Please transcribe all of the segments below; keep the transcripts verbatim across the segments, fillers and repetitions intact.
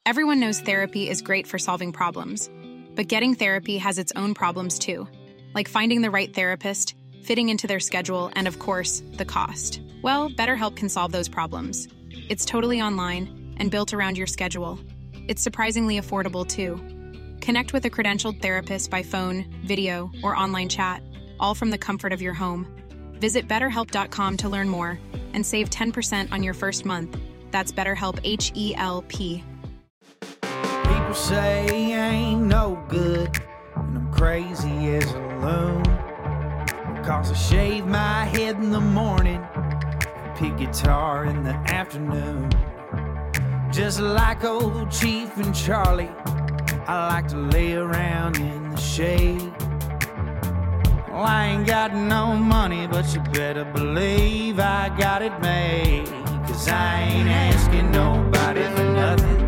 Everyone knows therapy is great for solving problems, but getting therapy has its own problems too, like finding the right therapist, fitting into their schedule, and of course, the cost. Well, BetterHelp can solve those problems. It's totally online and built around your schedule. It's surprisingly affordable too. Connect with a credentialed therapist by phone, video, or online chat, all from the comfort of your home. Visit better help dot com to learn more and save ten percent on your first month. That's BetterHelp, H E L P. People say I ain't no good, and I'm crazy as a loon. Cause I shave my head in the morning and pick guitar in the afternoon. Just like old Chief and Charlie, I like to lay around in the shade. Well, I ain't got no money, but you better believe I got it made. Cause I ain't asking nobody for nothing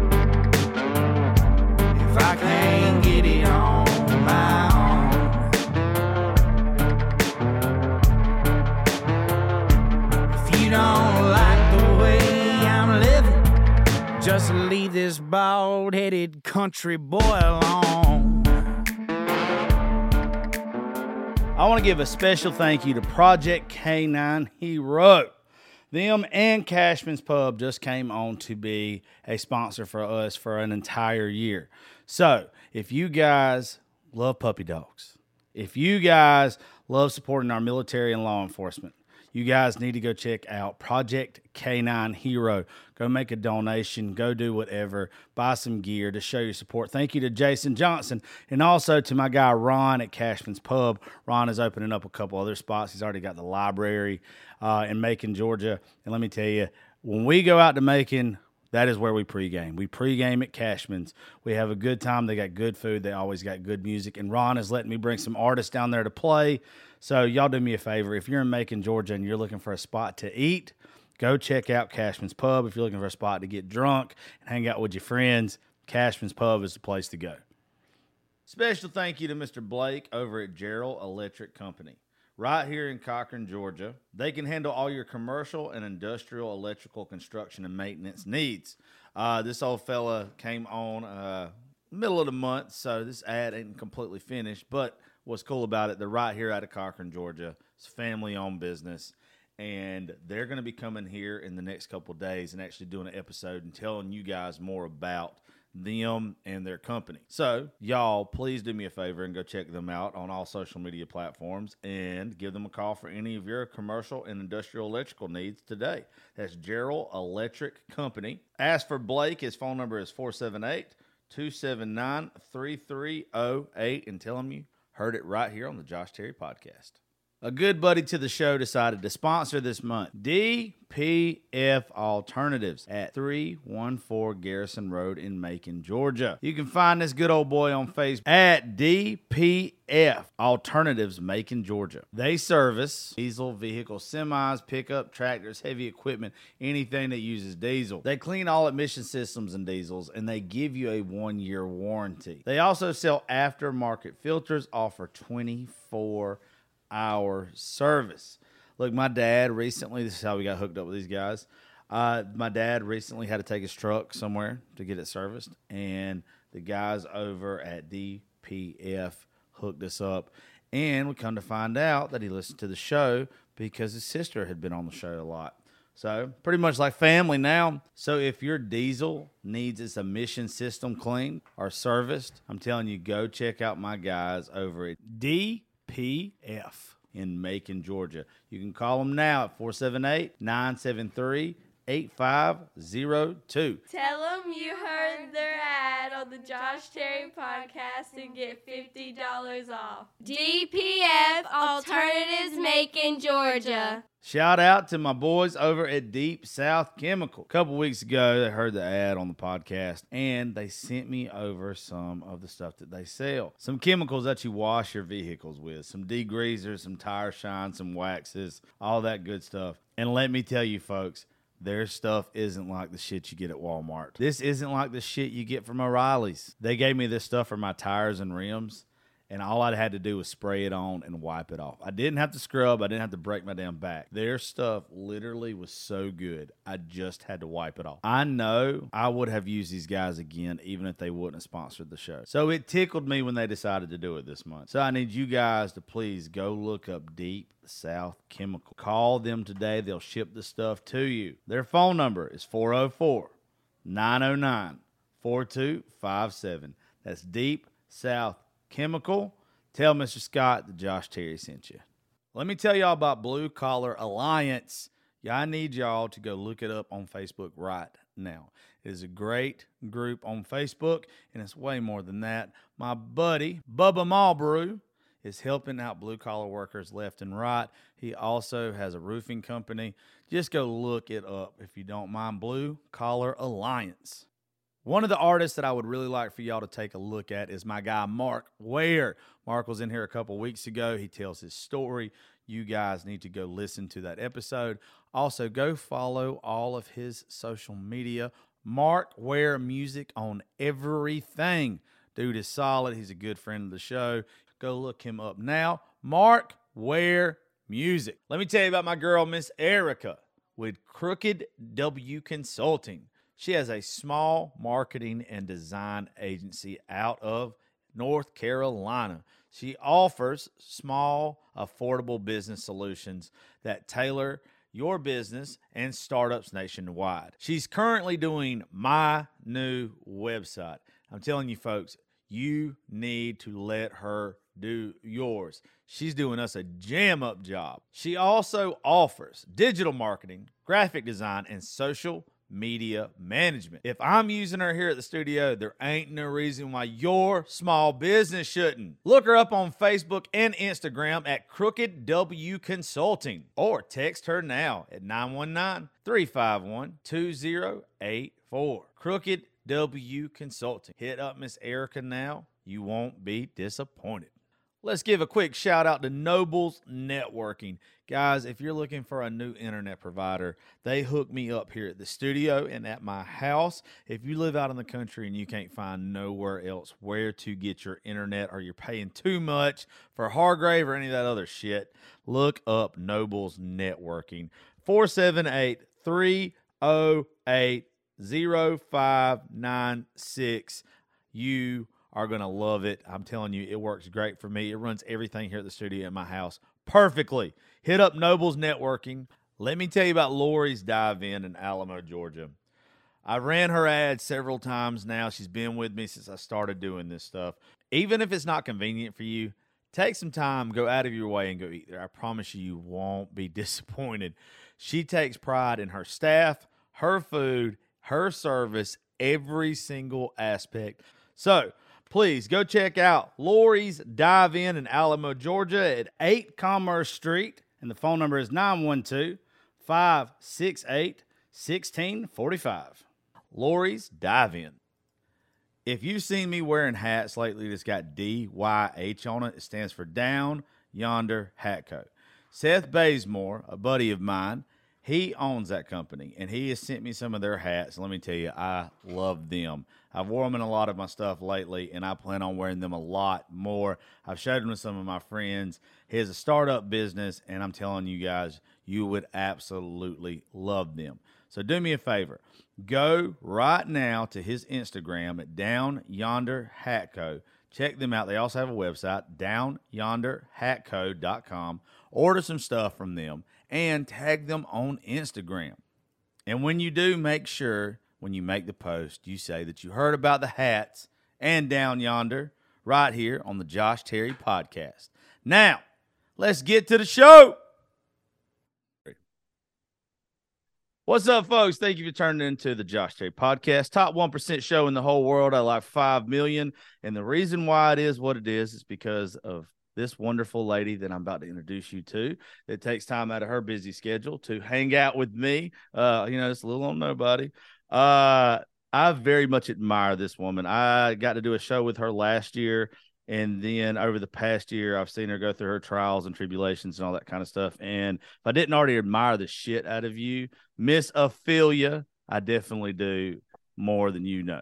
if I can't get it on my own. If you don't like the way I'm living, just leave this bald-headed country boy alone. I want to give a special thank you to Project K nine Hero. Them and Cashman's Pub just came on to be a sponsor for us for an entire year. So, if you guys love puppy dogs, if you guys love supporting our military and law enforcement, you guys need to go check out Project K nine Hero. Go make a donation. Go do whatever. Buy some gear to show your support. Thank you to Jason Johnson and also to my guy Ron at Cashman's Pub. Ron is opening up a couple other spots. He's already got the library uh, in Macon, Georgia. And let me tell you, when we go out to Macon, that is where we pregame. We pregame at Cashman's. We have a good time. They got good food. They always got good music. And Ron is letting me bring some artists down there to play. So y'all do me a favor. If you're in Macon, Georgia, and you're looking for a spot to eat, go check out Cashman's Pub. If you're looking for a spot to get drunk and hang out with your friends, Cashman's Pub is the place to go. Special thank you to Mister Blake over at Gerald Electric Company. Right here in Cochran, Georgia. They can handle all your commercial and industrial electrical construction and maintenance needs. Uh, this old fella came on uh, middle of the month, so this ad ain't completely finished. But what's cool about it, they're right here out of Cochran, Georgia. It's a family-owned business, and they're going to be coming here in the next couple of days and actually doing an episode and telling you guys more about them and their company. So, y'all, please do me a favor and go check them out on all social media platforms and give them a call for any of your commercial and industrial electrical needs today. That's Gerald Electric Company. Ask for Blake. His phone number is four seven eight, two seven nine, three three zero eight, and tell him you heard it right here on the Josh Terry Podcast. A good buddy to the show decided to sponsor this month. D P F Alternatives at three one four Garrison Road in Macon, Georgia. You can find this good old boy on Facebook at D P F Alternatives, Macon, Georgia. They service diesel vehicles, semis, pickup, tractors, heavy equipment, anything that uses diesel. They clean all emission systems and diesels, and they give you a one-year warranty. They also sell aftermarket filters, offer twenty-four hour service. Look, my dad recently, this is how we got hooked up with these guys. Uh, my dad recently had to take his truck somewhere to get it serviced, and the guys over at D P F hooked us up, and we come to find out that he listened to the show because his sister had been on the show a lot. So pretty much like family now. So if your diesel needs its emission system cleaned or serviced, I'm telling you, go check out my guys over at D P F in Macon, Georgia. You can call them now at four seven eight, nine seven three, eight five zero two. Tell them you heard their ad on the Josh Terry Podcast and get fifty dollars off. D P F Alternatives, Macon, Georgia. Shout out to my boys over at Deep South Chemical. A couple weeks ago, they heard the ad on the podcast, and they sent me over some of the stuff that they sell. Some chemicals that you wash your vehicles with, some degreasers, some tire shine, some waxes, all that good stuff. And let me tell you, folks, their stuff isn't like the shit you get at Walmart. This isn't like the shit you get from O'Reilly's. They gave me this stuff for my tires and rims, and all I had to do was spray it on and wipe it off. I didn't have to scrub. I didn't have to break my damn back. Their stuff literally was so good. I just had to wipe it off. I know I would have used these guys again even if they wouldn't have sponsored the show. So it tickled me when they decided to do it this month. So I need you guys to please go look up Deep South Chemical. Call them today. They'll ship the stuff to you. Their phone number is four oh four, nine oh nine, four two five seven. That's Deep South Chemical. Tell Mister Scott that Josh Terry sent you. Let me tell y'all about Blue Collar Alliance. Yeah, I need y'all to go look it up on Facebook right now. It is a great group on Facebook, and it's way more than that. My buddy, Bubba Malbrew, is helping out blue-collar workers left and right. He also has a roofing company. Just go look it up if you don't mind. Blue Collar Alliance. One of the artists that I would really like for y'all to take a look at is my guy, Mark Ware. Mark was in here a couple weeks ago. He tells his story. You guys need to go listen to that episode. Also, go follow all of his social media. Mark Ware Music on everything. Dude is solid. He's a good friend of the show. Go look him up now. Mark Ware Music. Let me tell you about my girl, Miss Erica, with Crooked W Consulting. She has a small marketing and design agency out of North Carolina. She offers small, affordable business solutions that tailor your business and startups nationwide. She's currently doing my new website. I'm telling you, folks, you need to let her do yours. She's doing us a jam-up job. She also offers digital marketing, graphic design, and social media management. If I'm using her here at the studio, there ain't no reason why your small business shouldn't. Look her up on Facebook and Instagram at Crooked W Consulting, or text her now at nine one nine, three five one, two zero eight four. Crooked W Consulting. Hit up Miss Erica now. You won't be disappointed. Let's give a quick shout out to Nobles Networking. Guys, if you're looking for a new internet provider, they hook me up here at the studio and at my house. If you live out in the country and you can't find nowhere else where to get your internet, or you're paying too much for Hargrave or any of that other shit, look up Nobles Networking. four seven eight, three oh eight, oh five nine six. You are going to love it. I'm telling you, it works great for me. It runs everything here at the studio at my house perfectly. Hit up Nobles Networking. Let me tell you about Lori's Dive-In in Alamo, Georgia. I ran her ad several times now. She's been with me since I started doing this stuff. Even if it's not convenient for you, take some time, go out of your way, and go eat there. I promise you, you won't be disappointed. She takes pride in her staff, her food, her service, every single aspect. So, please go check out Lori's Dive-In in Alamo, Georgia at eight Commerce Street. And the phone number is nine one two, five six eight, one six four five. Lori's Dive-In. If you've seen me wearing hats lately that's got D Y H on it, it stands for Down Yonder Hat Co. Seth Bazemore, a buddy of mine, he owns that company, and he has sent me some of their hats. And let me tell you, I love them. I've worn them in a lot of my stuff lately, and I plan on wearing them a lot more. I've showed them to some of my friends. He has a startup business, and I'm telling you guys, you would absolutely love them. So do me a favor. Go right now to his Instagram at Down Yonder Hat Co. Check them out. They also have a website, down yonder hat co dot com. Order some stuff from them and tag them on Instagram. And when you do, make sure when you make the post, you say that you heard about the hats and Down Yonder right here on the Josh Terry Podcast. Now, let's get to the show. What's up, folks? Thank you for turning into the Josh Terry Podcast. Top one percent show in the whole world. I like five million. And the reason why it is what it is is because of this wonderful lady that I'm about to introduce you to that takes time out of her busy schedule to hang out with me. Uh, you know, it's a little on nobody. Uh, I very much admire this woman. I got to do a show with her last year. And then over the past year, I've seen her go through her trials and tribulations and all that kind of stuff. And if I didn't already admire the shit out of you, Miss Ophelia, I definitely do more than you know.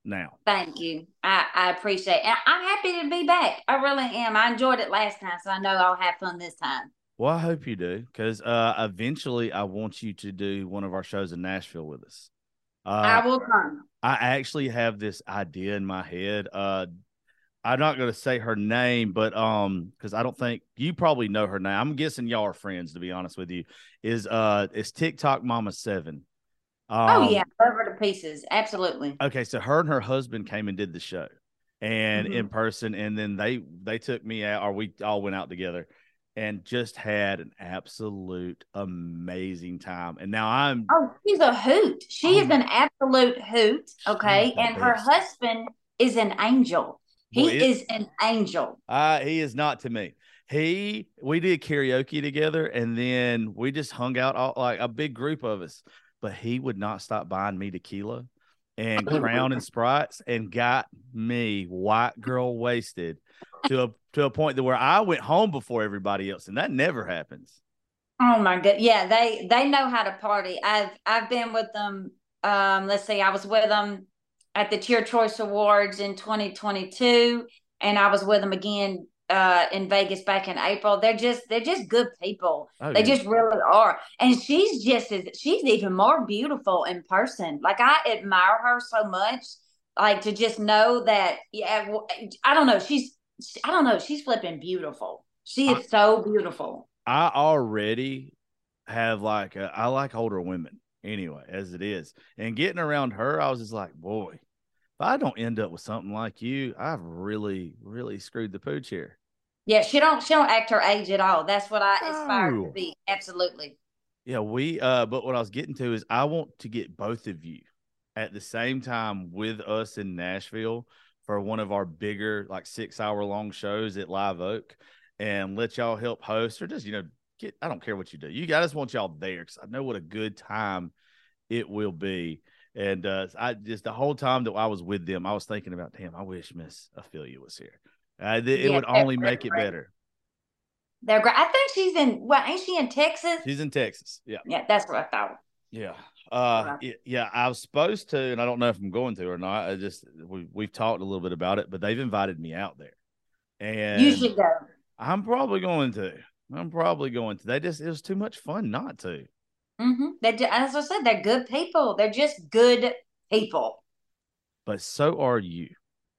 now. Thank you. I, I appreciate it. And I'm happy to be back. I really am. I enjoyed it last time, so I know I'll have fun this time. Well, I hope you do, because uh, eventually I want you to do one of our shows in Nashville with us. Uh, I will come. I actually have this idea in my head. Uh, I'm not going to say her name, but um, because I don't think you probably know her name. I'm guessing y'all are friends, to be honest with you. Is uh, is TikTok Mama Seven? Um, Oh yeah, over to pieces. Absolutely. Okay, so her and her husband came and did the show, and Mhm. in person, and then they they took me out, or we all went out together, and just had an absolute amazing time. And now I'm Oh, she's a hoot. She Oh is my- an absolute hoot. Okay, the and her best. husband is an angel. He Boy, it- is an angel. Uh, he is not to me. He we did karaoke together, and then we just hung out all, like a big group of us. But he would not stop buying me tequila and Crown and Sprites, and got me white girl wasted to a to a point that where I went home before everybody else, and that never happens. Oh my god, yeah, they they know how to party. I've I've been with them. Um, let's see, I was with them at the Cheer Choice Awards in twenty twenty-two, and I was with them again uh in Vegas back in April. They're just they're just good people. Oh, They yeah. just really are. And she's just as she's even more beautiful in person. Like I admire her so much. Like to just know that, yeah, I don't know. She's I don't know. She's flipping beautiful. She is so beautiful. I already have like a, I like older women anyway, as it is, and getting around her, I was just like, boy, if I don't end up with something like you, I've really, really screwed the pooch here. Yeah, she don't she don't act her age at all. That's what I aspire No. to be. Absolutely. Yeah, we uh but what I was getting to is I want to get both of you at the same time with us in Nashville for one of our bigger like six hour long shows at Live Oak, and let y'all help host, or just, you know, get, I don't care what you do. You guys want y'all there, because I know what a good time it will be. And uh I just, the whole time that I was with them, I was thinking about, damn, I wish Miss Ophelia was here. Uh, th- it Yeah, would they're only make it great. better. They're great. I think she's in well, ain't she in Texas? She's in Texas. Yeah. Yeah, that's what I thought. Yeah. Uh, Right. y- yeah, I was supposed to, and I don't know if I'm going to or not. I just, we, we've talked a little bit about it, but they've invited me out there, and You should go. I'm probably going to. I'm probably going to. They just, it was too much fun not to. Mm-hmm. They ju- as I said, they're good people. They're just good people. But so are you.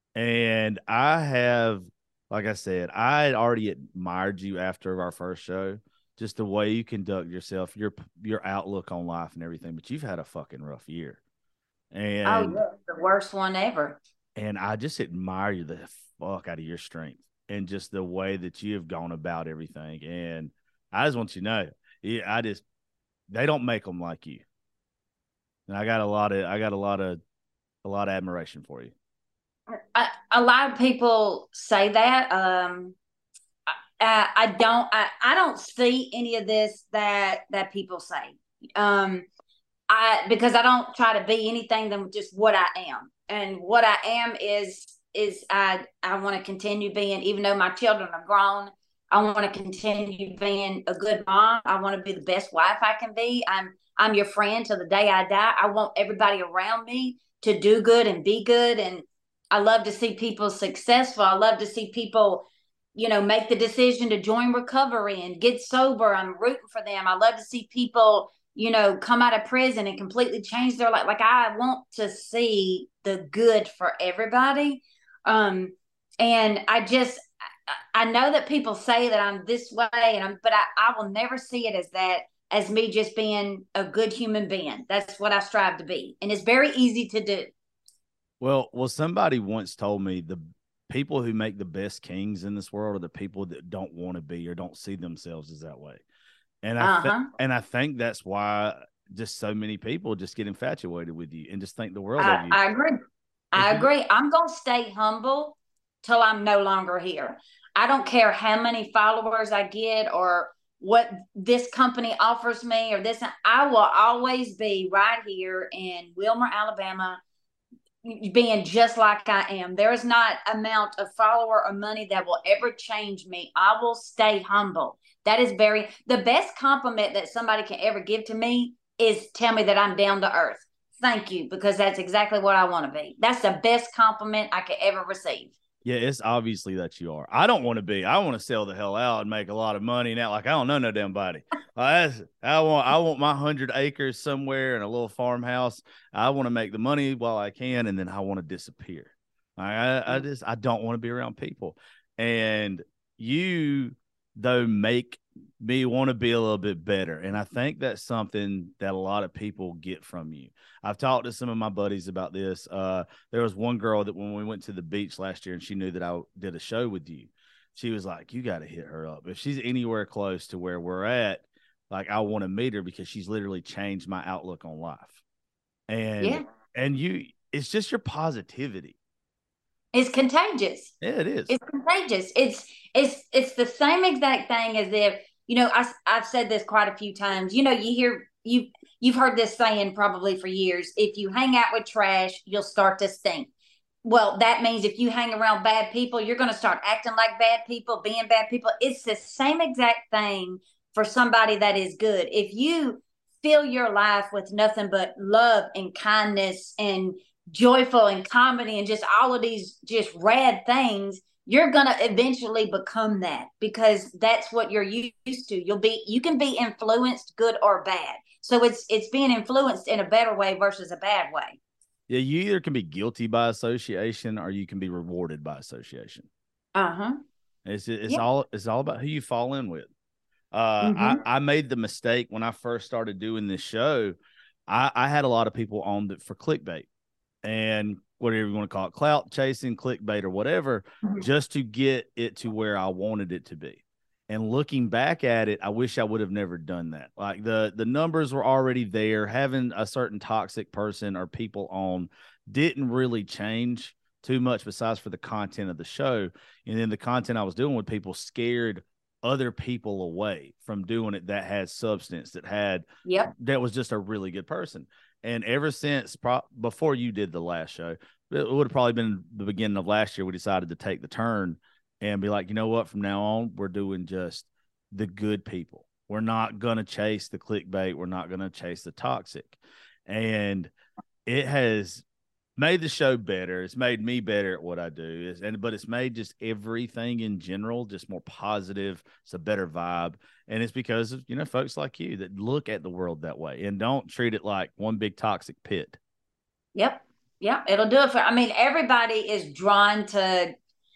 And I have, like I said, I had already admired you after our first show, just the way you conduct yourself, your your outlook on life and everything. But you've had a fucking rough year. And Oh yeah, the worst one ever. And I just admire you the fuck out of your strength and just the way that you have gone about everything. And I just want you to know, yeah, I just, they don't make them like you. And I got a lot of, I got a lot of, a lot of admiration for you. I, a lot of people say that. Um, I, I don't. I, I don't see any of this that that people say. Um, I because I don't try to be anything than just what I am, and what I am is is I I want to continue being, even though my children are grown. I want to continue being a good mom. I want to be the best wife I can be. I'm I'm your friend till the day I die. I want everybody around me to do good and be good, and I love to see people successful. I love to see people, you know, make the decision to join recovery and get sober. I'm rooting for them. I love to see people, you know, come out of prison and completely change their life. Like I want to see the good for everybody. Um, and I just, I know that people say that I'm this way, and I'm, but I, I will never see it as that, as me just being a good human being. That's what I strive to be. And it's very easy to do. Well, well, somebody once told me the people who make the best kings in this world are the people that don't want to be or don't see themselves as that way. And I th- Uh-huh. and I think that's why just so many people just get infatuated with you and just think the world I, of you. I agree. I If you- agree. I'm going to stay humble till I'm no longer here. I don't care how many followers I get or what this company offers me or this. I will always be right here in Wilmer, Alabama, being just like I am. There is not amount of follower or money that will ever change me. I will stay humble. That is very, the best compliment that somebody can ever give to me is tell me that I'm down to earth. thank you, because that's exactly what I want to be. That's the best compliment I could ever receive. Yeah, it's obviously that you are. I don't want to be. I want to sell the hell out and make a lot of money and act like I don't know no damn body. Uh, I want I want my hundred acres somewhere in a little farmhouse. I want to make the money while I can, and then I want to disappear. I, I just I don't want to be around people. And you, though, make me want to be a little bit better. And I think that's something that a lot of people get from you. I've talked to some of my buddies about this. Uh, there was one girl that when we went to the beach last year and she knew that I did a show with you, she was like, you got to hit her up. If she's anywhere close to where we're at, like, I want to meet her because she's literally changed my outlook on life. And, yeah. and you, it's just your positivity. It's contagious. Yeah, it is. It's contagious. It's, it's, it's the same exact thing as if, you know, I, I've said this quite a few times, you know, you hear, you, you've heard this saying probably for years, if you hang out with trash, you'll start to stink. Well, that means if you hang around bad people, you're going to start acting like bad people, being bad people. It's the same exact thing for somebody that is good. If you fill your life with nothing but love and kindness and joyful and comedy and just all of these just rad things, you're going to eventually become that, because that's what you're used to. You'll be, you can be influenced good or bad. So it's, it's being influenced in a better way versus a bad way. Yeah. You either can be guilty by association or you can be rewarded by association. Uh-huh. It's, it's yeah. all, it's all about who you fall in with. Uh, mm-hmm. I, I made the mistake when I first started doing this show. I, I had a lot of people on that for clickbait and whatever you want to call it, clout chasing, clickbait, or whatever, mm-hmm. just to get it to where I wanted it to be. And looking back at it, I wish I would have never done that. Like the, the numbers were already there. Having a certain toxic person or people on didn't really change too much besides for the content of the show. And then the content I was doing with people scared other people away from doing it that had substance, that had, yep. that was just a really good person. And ever since, pro- before you did the last show, it would have probably been the beginning of last year, we decided to take the turn and be like, you know what, from now on, we're doing just the good people. We're not going to chase the clickbait. We're not going to chase the toxic. And it has made the show better. It's made me better at what I do. It's, and but it's made just everything in general just more positive. It's a better vibe. And it's because of, you know, folks like you that look at the world that way and don't treat it like one big toxic pit. Yep. Yep. It'll do it for, I mean, everybody is drawn to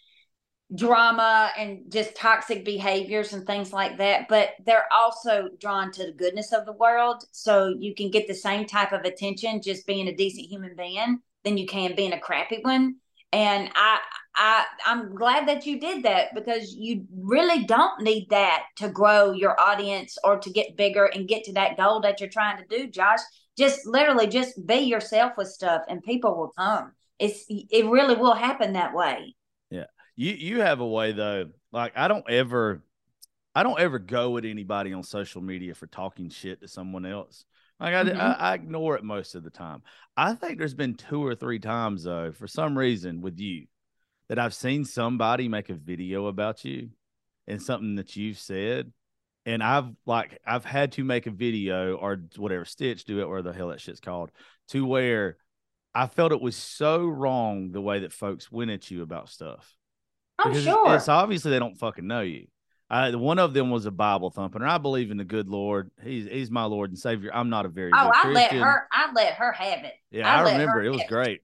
drama and just toxic behaviors and things like that, but they're also drawn to the goodness of the world. So you can get the same type of attention just being a decent human being than you can being a crappy one. And I, I, I'm glad that you did that, because you really don't need that to grow your audience or to get bigger and get to that goal that you're trying to do, Josh. Just literally just be yourself with stuff and people will come. It's, it really will happen that way. Yeah. You, you have a way though. Like I don't ever, I don't ever go at anybody on social media for talking shit to someone else. Like I, mm-hmm. I, I ignore it most of the time. I think there's been two or three times though, for some reason with you, that I've seen somebody make a video about you and something that you've said. And I've like, I've had to make a video or whatever, Stitch do it, or the hell that shit's called, to where I felt it was so wrong the way that folks went at you about stuff. I'm because sure. It's, it's obviously they don't fucking know you. I, one of them was a Bible thumping, and I believe in the good Lord. He's he's my Lord and Savior. I'm not a very oh, good I Christian. let her. I let her have it. Yeah, I, I remember it. It was great.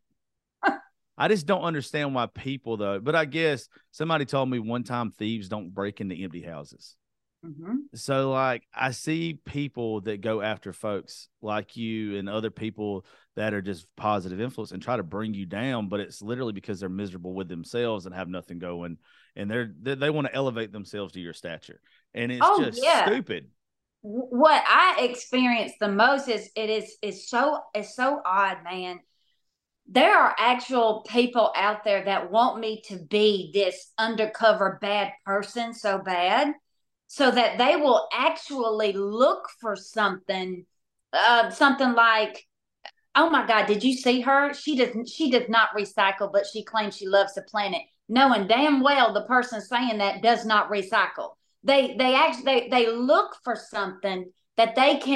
I just don't understand why people though. But I guess somebody told me one time thieves don't break into empty houses. Mm-hmm. So like I see people that go after folks like you and other people that are just positive influence and try to bring you down, but it's literally because they're miserable with themselves and have nothing going, and they're they, they want to elevate themselves to your stature, and it's oh, just yeah. stupid. What I experience the most is it is is so it's so odd, man. There are actual people out there that want me to be this undercover bad person so bad, so that they will actually look for something, uh, something like, oh my God, did you see her? She doesn't, she does not recycle, but she claims she loves the planet, knowing damn well the person saying that does not recycle. They, they actually, they, they look for something that they can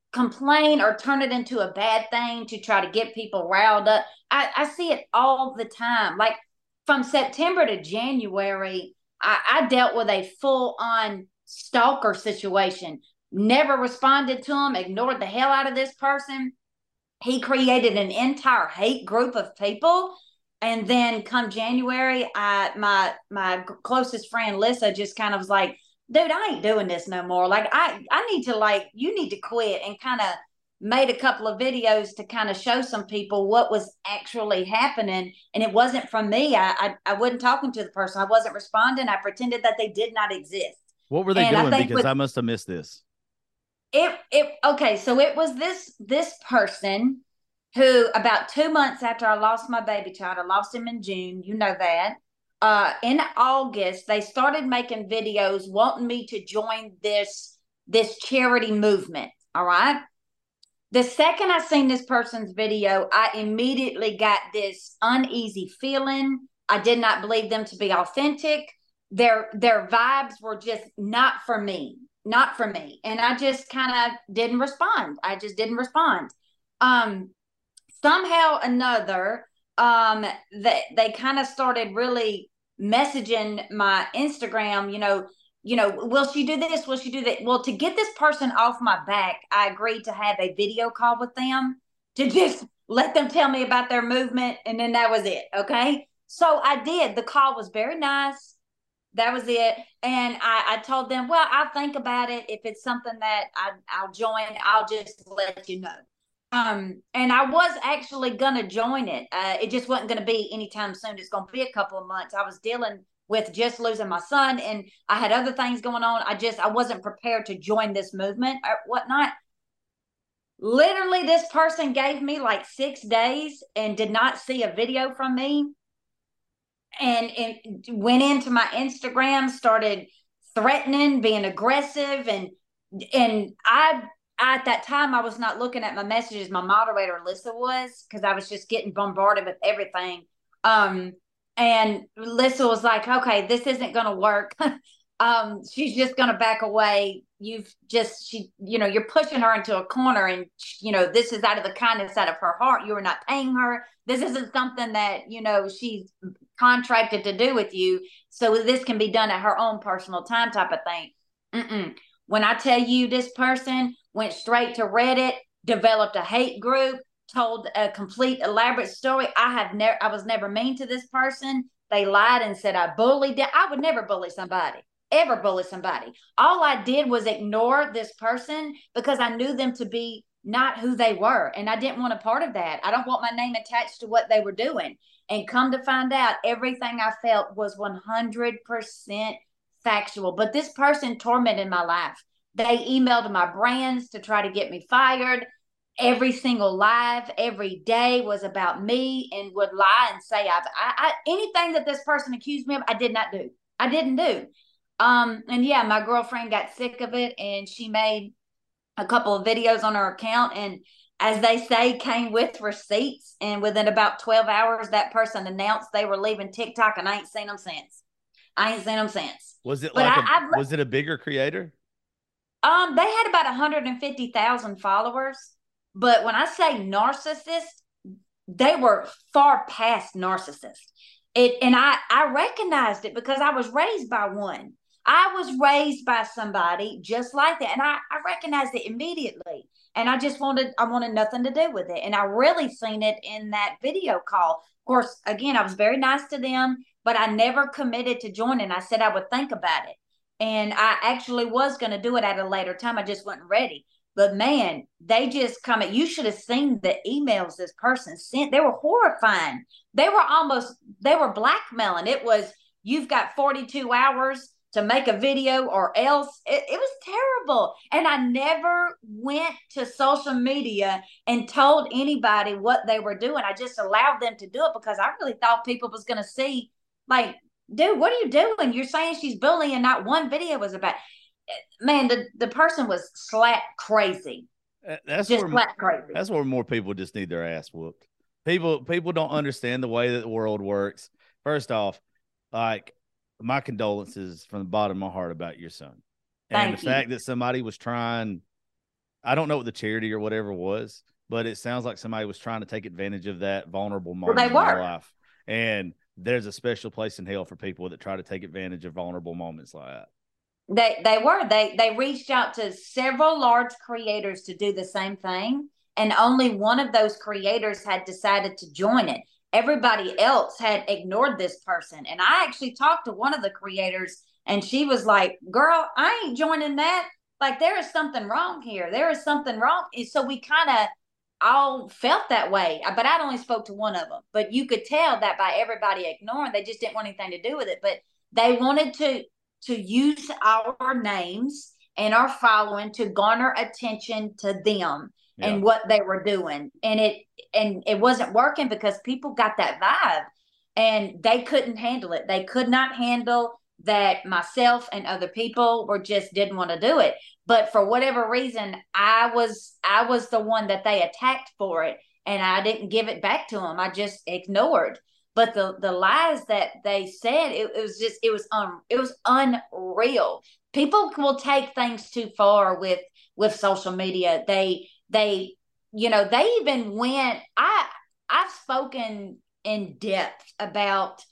complain or turn it into a bad thing to try to get people riled up. I, I see it all the time. Like from September to January, I, I dealt with a full on stalker situation. Never responded to him, ignored the hell out of this person. He created an entire hate group of people. And then come January, I my my closest friend Lissa just kind of was like, dude, I ain't doing this no more. Like I I need to like you need to quit, and kind of made a couple of videos to kind of show some people what was actually happening. And it wasn't from me. I I, I wasn't talking to the person. I wasn't responding. I pretended that they did not exist. What were they and doing? I Because with, I must have missed this. It it okay, so it was this this person who about two months after I lost my baby child, I lost him in June, you know that. Uh, in August, they started making videos wanting me to join this this charity movement. All right. The second I seen this person's video, I immediately got this uneasy feeling. I did not believe them to be authentic. Their their vibes were just not for me, not for me, and I just kind of didn't respond. I just didn't respond. Um, somehow or another, um, they they kind of started really messaging my Instagram. You know, you know, will she do this? Will she do that? Well, to get this person off my back, I agreed to have a video call with them to just let them tell me about their movement, and then that was it. Okay, so I did. The call was very nice. That was it. And I, I told them, well, I'll think about it. If it's something that I, I'll join, I'll just let you know. Um, and I was actually going to join it. Uh, it just wasn't going to be anytime soon. It's going to be a couple of months. I was dealing with just losing my son, and I had other things going on. I just, I wasn't prepared to join this movement or whatnot. Literally, this person gave me like six days and did not see a video from me. And, and went into my Instagram, started threatening, being aggressive. And, and I, at that time, I was not looking at my messages. My moderator, Lissa, was, because I was just getting bombarded with everything. Um, and Lissa was like, okay, this isn't going to work. um, she's just going to back away. You've just, she, you know, you're pushing her into a corner, and, you know, this is out of the kindness out of her heart. You are not paying her. This isn't something that, you know, she's contracted to do with you. So this can be done at her own personal time type of thing. Mm-mm. When I tell you, this person went straight to Reddit, developed a hate group, told a complete elaborate story. I have never, I was never mean to this person. They lied and said I bullied them. I would never bully somebody, ever bully somebody. All I did was ignore this person because I knew them to be not who they were. And I didn't want a part of that. I don't want my name attached to what they were doing. And come to find out, everything I felt was one hundred percent factual. But this person tormented my life. They emailed my brands to try to get me fired. Every single live, every day was about me, and would lie and say I've, I, I, anything that this person accused me of, I did not do. I didn't do. Um, and yeah, my girlfriend got sick of it, and she made a couple of videos on her account, and as they say, came with receipts. And within about twelve hours, that person announced they were leaving TikTok, and I ain't seen them since. I ain't seen them since. Was it but like I, a, was it a bigger creator? Um, they had about one hundred fifty thousand followers. But when I say narcissist, they were far past narcissist. It, and I, I recognized it because I was raised by one. I was raised by somebody just like that. And I, I recognized it immediately. And I just wanted, I wanted nothing to do with it. And I really seen it in that video call. Of course, again, I was very nice to them, but I never committed to joining. I said I would think about it. And I actually was going to do it at a later time. I just wasn't ready. But man, they just come at, you should have seen the emails this person sent. They were horrifying. They were almost, they were blackmailing. It was, you've got forty-two hours to make a video or else. It, it was terrible. And I never went to social media and told anybody what they were doing. I just allowed them to do it because I really thought people was going to see, like, dude, what are you doing? You're saying she's bullying. Not one video was about. Man, the, the person was slap crazy. That's just where, slap crazy. That's where more people just need their ass whooped. People, people don't understand the way that the world works. First off, like, my condolences from the bottom of my heart about your son. Thank and the you. fact that somebody was trying I don't know what the charity or whatever was, but it sounds like somebody was trying to take advantage of that vulnerable moment well, in they their were. life. And there's a special place in hell for people that try to take advantage of vulnerable moments like that. They they were. They they reached out to several large creators to do the same thing, and only one of those creators had decided to join it. Everybody else had ignored this person. And I actually talked to one of the creators, and she was like, "Girl, I ain't joining that. Like, there is something wrong here. There is something wrong." And so we kind of all felt that way, but I'd only spoke to one of them. But you could tell that by everybody ignoring, they just didn't want anything to do with it. But they wanted to to use our names and our following to garner attention to them yeah. and what they were doing. And it and it wasn't working because people got that vibe and they couldn't handle it. They could not handle that myself and other people were just didn't want to do it. But for whatever reason, I was I was the one that they attacked for it, and I didn't give it back to them. I just ignored. But the, the lies that they said, it, it was just, it was um, it was unreal. People will take things too far with with social media. They they you know they even went. I I've spoken in depth about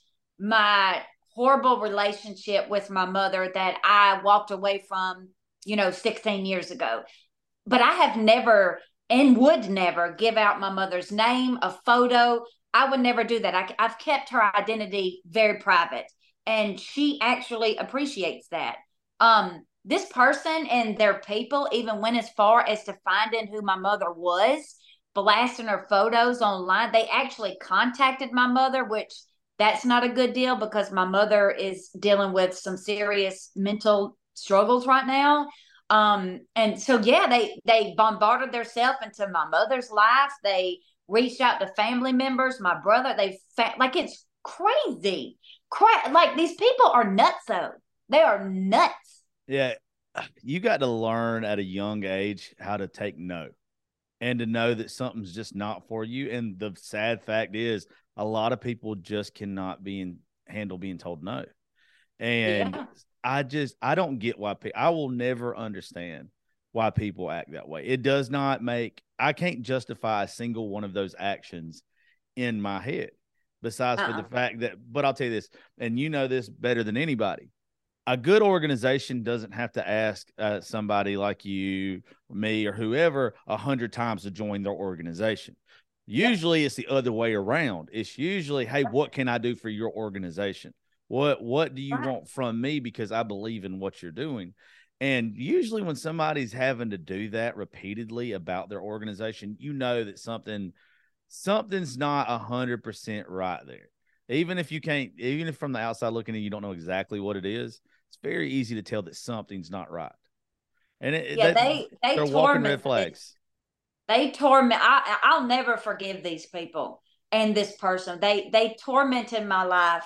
my horrible relationship with my mother that I walked away from, you know, sixteen years ago. But I have never and would never give out my mother's name, a photo. I would never do that. I, I've kept her identity very private, and she actually appreciates that. Um, this person and their people even went as far as to finding who my mother was, blasting her photos online. They actually contacted my mother, which that's not a good deal because my mother is dealing with some serious mental struggles right now. Um, and so, yeah, they, they bombarded themselves into my mother's life. They reached out to family members, my brother. They fa- like it's crazy. Cra- like these people are nuts, though. They are nuts. Yeah, you got to learn at a young age how to take no, and to know that something's just not for you. And the sad fact is, a lot of people just cannot be in, handle being told no. And yeah. I just I don't get why people. I will never understand why people act that way. It does not make. I can't justify a single one of those actions in my head, besides uh-uh. for the fact that, but I'll tell you this, and you know this better than anybody, a good organization doesn't have to ask uh, somebody like you, me, or whoever a hundred times to join their organization. Usually it's the other way around. It's usually, hey, what can I do for your organization? What, what do you right. want from me? Because I believe in what you're doing. And usually when somebody's having to do that repeatedly about their organization, you know that something, something's not a hundred percent right there. Even if you can't, even if from the outside looking in, you don't know exactly what it is, it's very easy to tell that something's not right. And it, yeah, that, they, they they're walking red flags. They torment. I, I'll never forgive these people and this person. They, they tormented my life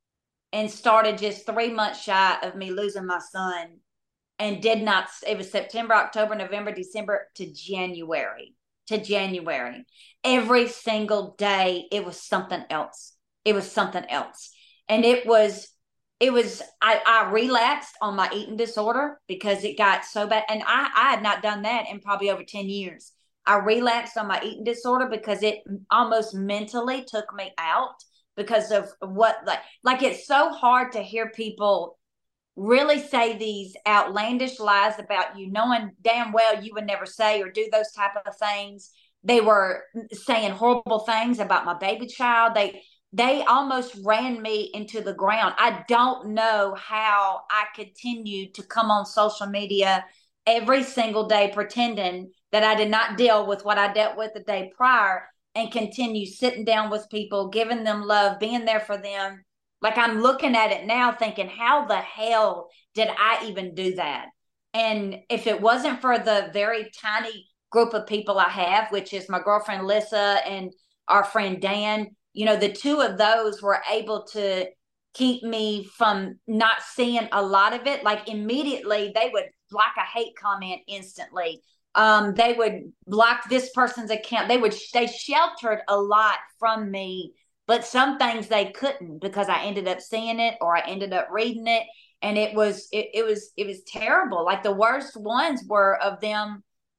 and started just three months shy of me losing my son. And did not, it was September, October, November, December to January, to January. Every single day, it was something else. It was something else. And it was, it was, I, I relapsed on my eating disorder because it got so bad. And I, I had not done that in probably over ten years. I relapsed on my eating disorder because it almost mentally took me out because of what, like, like it's so hard to hear people really say these outlandish lies about you, knowing damn well you would never say or do those type of things. They were saying horrible things about my baby child. They they almost ran me into the ground. I don't know how I continued to come on social media every single day pretending that I did not deal with what I dealt with the day prior and continue sitting down with people, giving them love, being there for them. Like I'm looking at it now thinking, how the hell did I even do that? And if it wasn't for the very tiny group of people I have, which is my girlfriend, Lissa, and our friend, Dan, you know, the two of those were able to keep me from not seeing a lot of it. Like immediately they would block a hate comment instantly. Um, they would block this person's account. They would, they sheltered a lot from me. But some things they couldn't because I ended up seeing it or I ended up reading it. And it was, it, it was, it was terrible. Like the worst ones were of them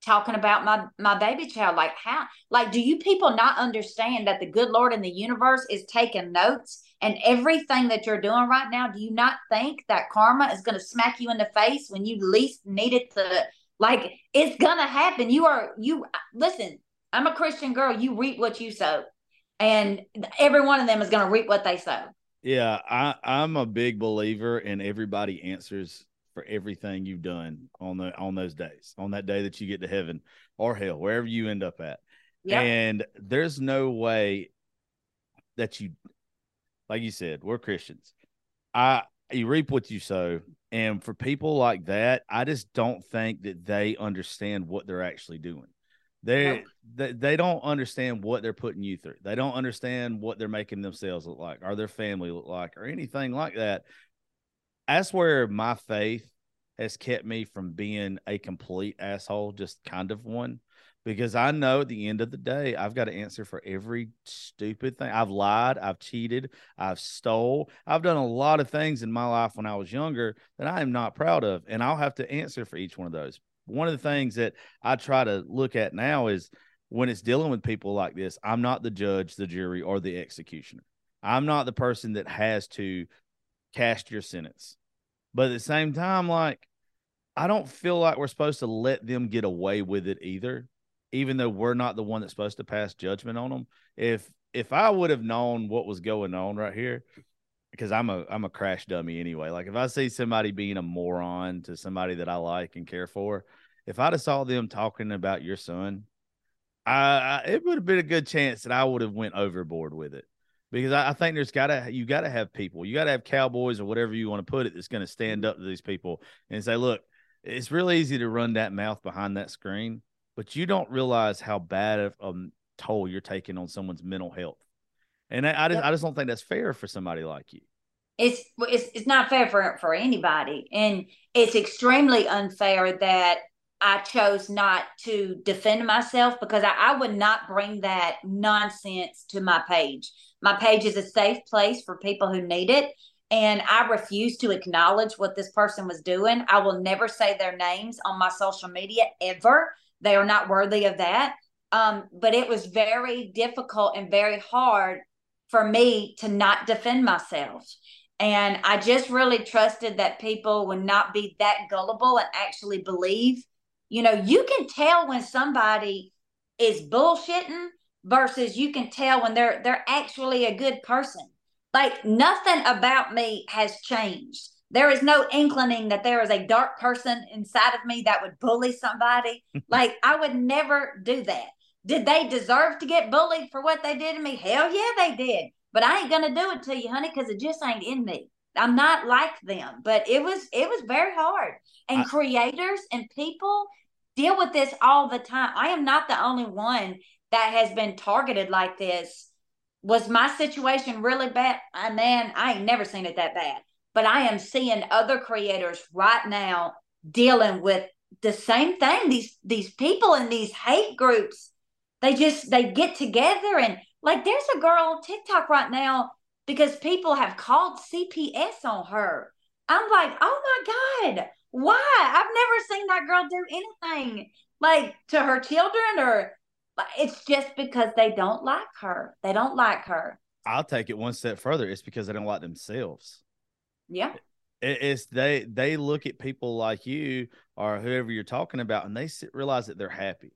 talking about my my baby child. Like, how, like, do you people not understand that the good Lord in the universe is taking notes, and everything that you're doing right now, do you not think that karma is going to smack you in the face when you least need it to? Like, it's going to happen. You are, you, listen, I'm a Christian girl. You reap what you sow, and every one of them is going to reap what they sow. Yeah, I, I'm a big believer in everybody answers for everything you've done on the on those days, on that day that you get to heaven or hell, wherever you end up at. Yep. And there's no way that you, like you said, we're Christians. I you reap what you sow. And for people like that, I just don't think that they understand what they're actually doing. They, nope. they they don't understand what they're putting you through. They don't understand what they're making themselves look like or their family look like or anything like that. That's where my faith has kept me from being a complete asshole, just kind of one, because I know at the end of the day, I've got to answer for every stupid thing. I've lied, I've cheated, I've stole. I've done a lot of things in my life when I was younger that I am not proud of, and I'll have to answer for each one of those. One of the things that I try to look at now is when it's dealing with people like this, I'm not the judge, the jury, or the executioner. I'm not the person that has to cast your sentence. But at the same time, like, I don't feel like we're supposed to let them get away with it either, even though we're not the one that's supposed to pass judgment on them. If if I would have known what was going on right here, because I'm a I'm a crash dummy anyway. Like, if I see somebody being a moron to somebody that I like and care for, if I'd have saw them talking about your son, I, I it would have been a good chance that I would have went overboard with it. Because I, I think there's gotta you gotta have people, you gotta have cowboys or whatever you want to put it, that's going to stand up to these people and say, look, it's really easy to run that mouth behind that screen, but you don't realize how bad of a toll you're taking on someone's mental health. And I, I just, yep. I just don't think that's fair for somebody like you. It's, it's, it's not fair for, for anybody. And it's extremely unfair that I chose not to defend myself, because I, I would not bring that nonsense to my page. My page is a safe place for people who need it. And I refuse to acknowledge what this person was doing. I will never say their names on my social media ever. They are not worthy of that. Um, but it was very difficult and very hard for me to not defend myself. And I just really trusted that people would not be that gullible and actually believe. You know, you can tell when somebody is bullshitting versus you can tell when they're they're actually a good person. Like, nothing about me has changed. There is no inkling that there is a dark person inside of me that would bully somebody. Like, I would never do that. Did they deserve to get bullied for what they did to me? Hell yeah, they did. But I ain't going to do it to you, honey, because it just ain't in me. I'm not like them. But it was it was very hard. And I, creators and people deal with this all the time. I am not the only one that has been targeted like this. Was my situation really bad? Uh, man, I ain't never seen it that bad. But I am seeing other creators right now dealing with the same thing. These these people in these hate groups, they just, they get together and, like, there's a girl on TikTok right now because people have called C P S on her. I'm like, oh my God, why? I've never seen that girl do anything like to her children, or it's just because they don't like her. They don't like her. I'll take it one step further. It's because they don't like themselves. Yeah. It, it's they, they look at people like you or whoever you're talking about, and they realize that they're happy.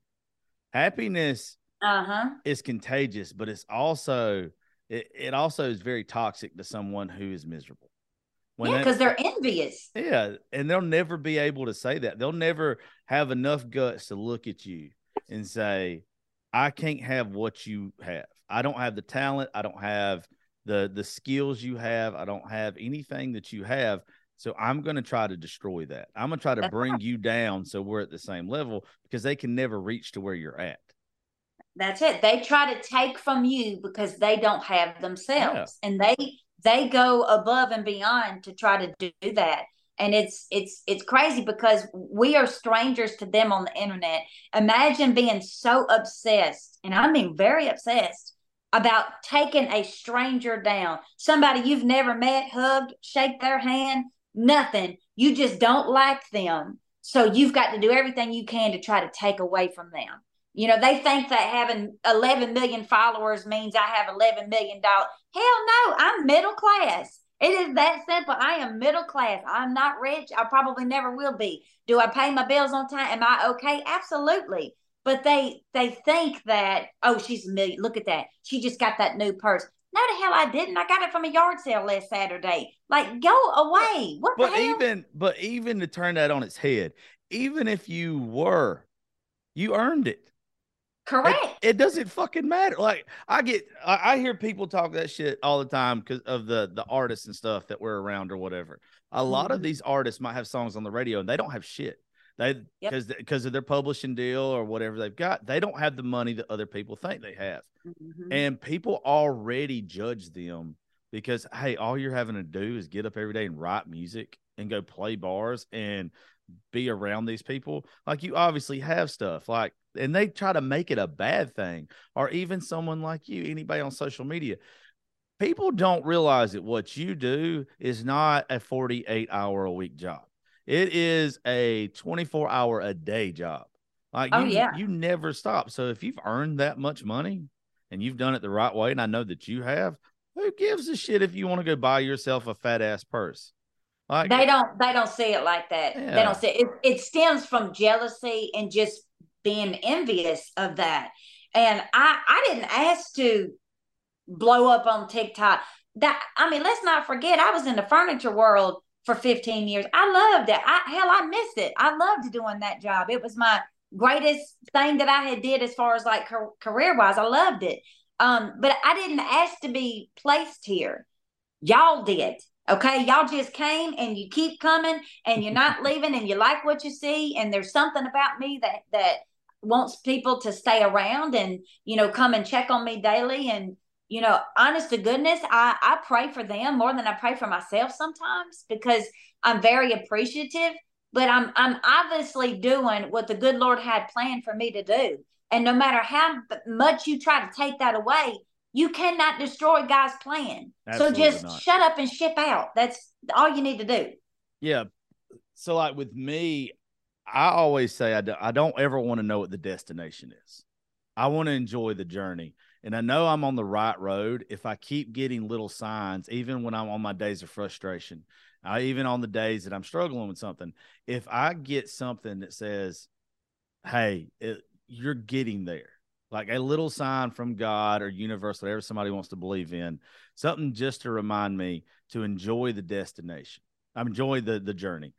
Happiness uh-huh. is contagious, but it's also, it, it also is very toxic to someone who is miserable. When yeah, because they, they're envious. Yeah, and they'll never be able to say that. They'll never have enough guts to look at you and say, I can't have what you have. I don't have the talent. I don't have the the skills you have. I don't have anything that you have. So I'm going to try to destroy that. I'm going to try to bring you down so we're at the same level, because they can never reach to where you're at. That's it. They try to take from you because they don't have themselves. Yeah. And they they go above and beyond to try to do that. And it's it's it's crazy because we are strangers to them on the internet. Imagine being so obsessed, and I mean very obsessed, about taking a stranger down. Somebody you've never met, hugged, shake their hand, nothing. You just don't like them. So you've got to do everything you can to try to take away from them. You know, they think that having eleven million followers means I have eleven million dollars. Hell no, I'm middle class. It is that simple. I am middle class. I'm not rich. I probably never will be. Do I pay my bills on time? Am I okay? Absolutely. But they they think that, oh, she's a million. Look at that. She just got that new purse. No, the hell I didn't. I got it from a yard sale last Saturday. Like, go away. What but the hell? even but even to turn that on its head, even if you were, you earned it. Correct. It, it doesn't fucking matter. Like I get, I, I hear people talk that shit all the time because of the the artists and stuff that we're around or whatever. A lot mm-hmm. of these artists might have songs on the radio and they don't have shit. They because yep. because of their publishing deal or whatever they've got, they don't have the money that other people think they have, mm-hmm. and people already judge them because hey, all you're having to do is get up every day and write music and go play bars and be around these people. Like you obviously have stuff like. And they try to make it a bad thing, or even someone like you, anybody on social media. People don't realize that what you do is not a forty-eight hour a week job. It is a twenty-four hour a day job. Like oh, you, yeah. you never stop. So if you've earned that much money and you've done it the right way, and I know that you have, who gives a shit if you want to go buy yourself a fat ass purse? Like they don't, they don't see it like that. Yeah. They don't see it. it. It stems from jealousy and just being envious of that. And I, I didn't ask to blow up on TikTok. That I mean, let's not forget, I was in the furniture world for fifteen years. I loved it. I hell, I missed it. I loved doing that job. It was my greatest thing that I had did as far as like career wise. I loved it. Um, but I didn't ask to be placed here. Y'all did. Okay, y'all just came and you keep coming and you're not leaving and you like what you see and there's something about me that that wants people to stay around and, you know, come and check on me daily. And, you know, honest to goodness, I, I pray for them more than I pray for myself sometimes because I'm very appreciative, but I'm I'm obviously doing what the good Lord had planned for me to do. And no matter how much you try to take that away, you cannot destroy God's plan. Absolutely so just not. Shut up and ship out. That's all you need to do. Yeah. So like with me, I always say I, do, I don't ever want to know what the destination is. I want to enjoy the journey. And I know I'm on the right road if I keep getting little signs, even when I'm on my days of frustration, uh, even on the days that I'm struggling with something. If I get something that says, hey, it, you're getting there, like a little sign from God or universe, whatever somebody wants to believe in, something just to remind me to enjoy the destination. I enjoy the, the journey.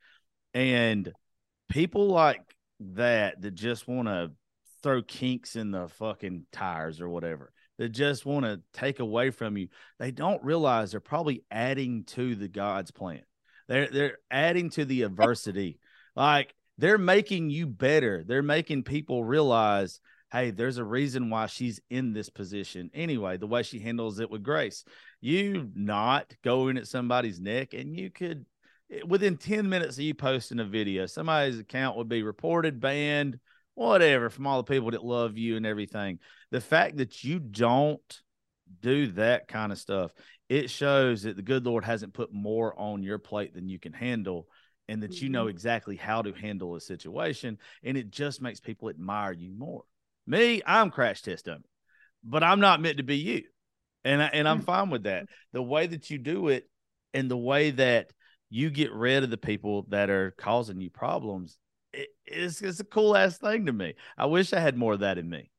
And people like that, that just want to throw kinks in the fucking tires or whatever, that just want to take away from you, they don't realize they're probably adding to the God's plan. They're, they're adding to the adversity. Like they're making you better. They're making people realize, hey, there's a reason why she's in this position. Anyway, the way she handles it with grace, you not going at somebody's neck and you could, within ten minutes of you posting a video, somebody's account would be reported, banned, whatever, from all the people that love you and everything. The fact that you don't do that kind of stuff, it shows that the good Lord hasn't put more on your plate than you can handle, and that mm-hmm. you know exactly how to handle a situation, and it just makes people admire you more. Me, I'm crash test dummy, but I'm not meant to be you, and I, and I'm fine with that. The way that you do it, and the way that you get rid of the people that are causing you problems, it, it's, it's a cool ass thing to me. I wish I had more of that in me.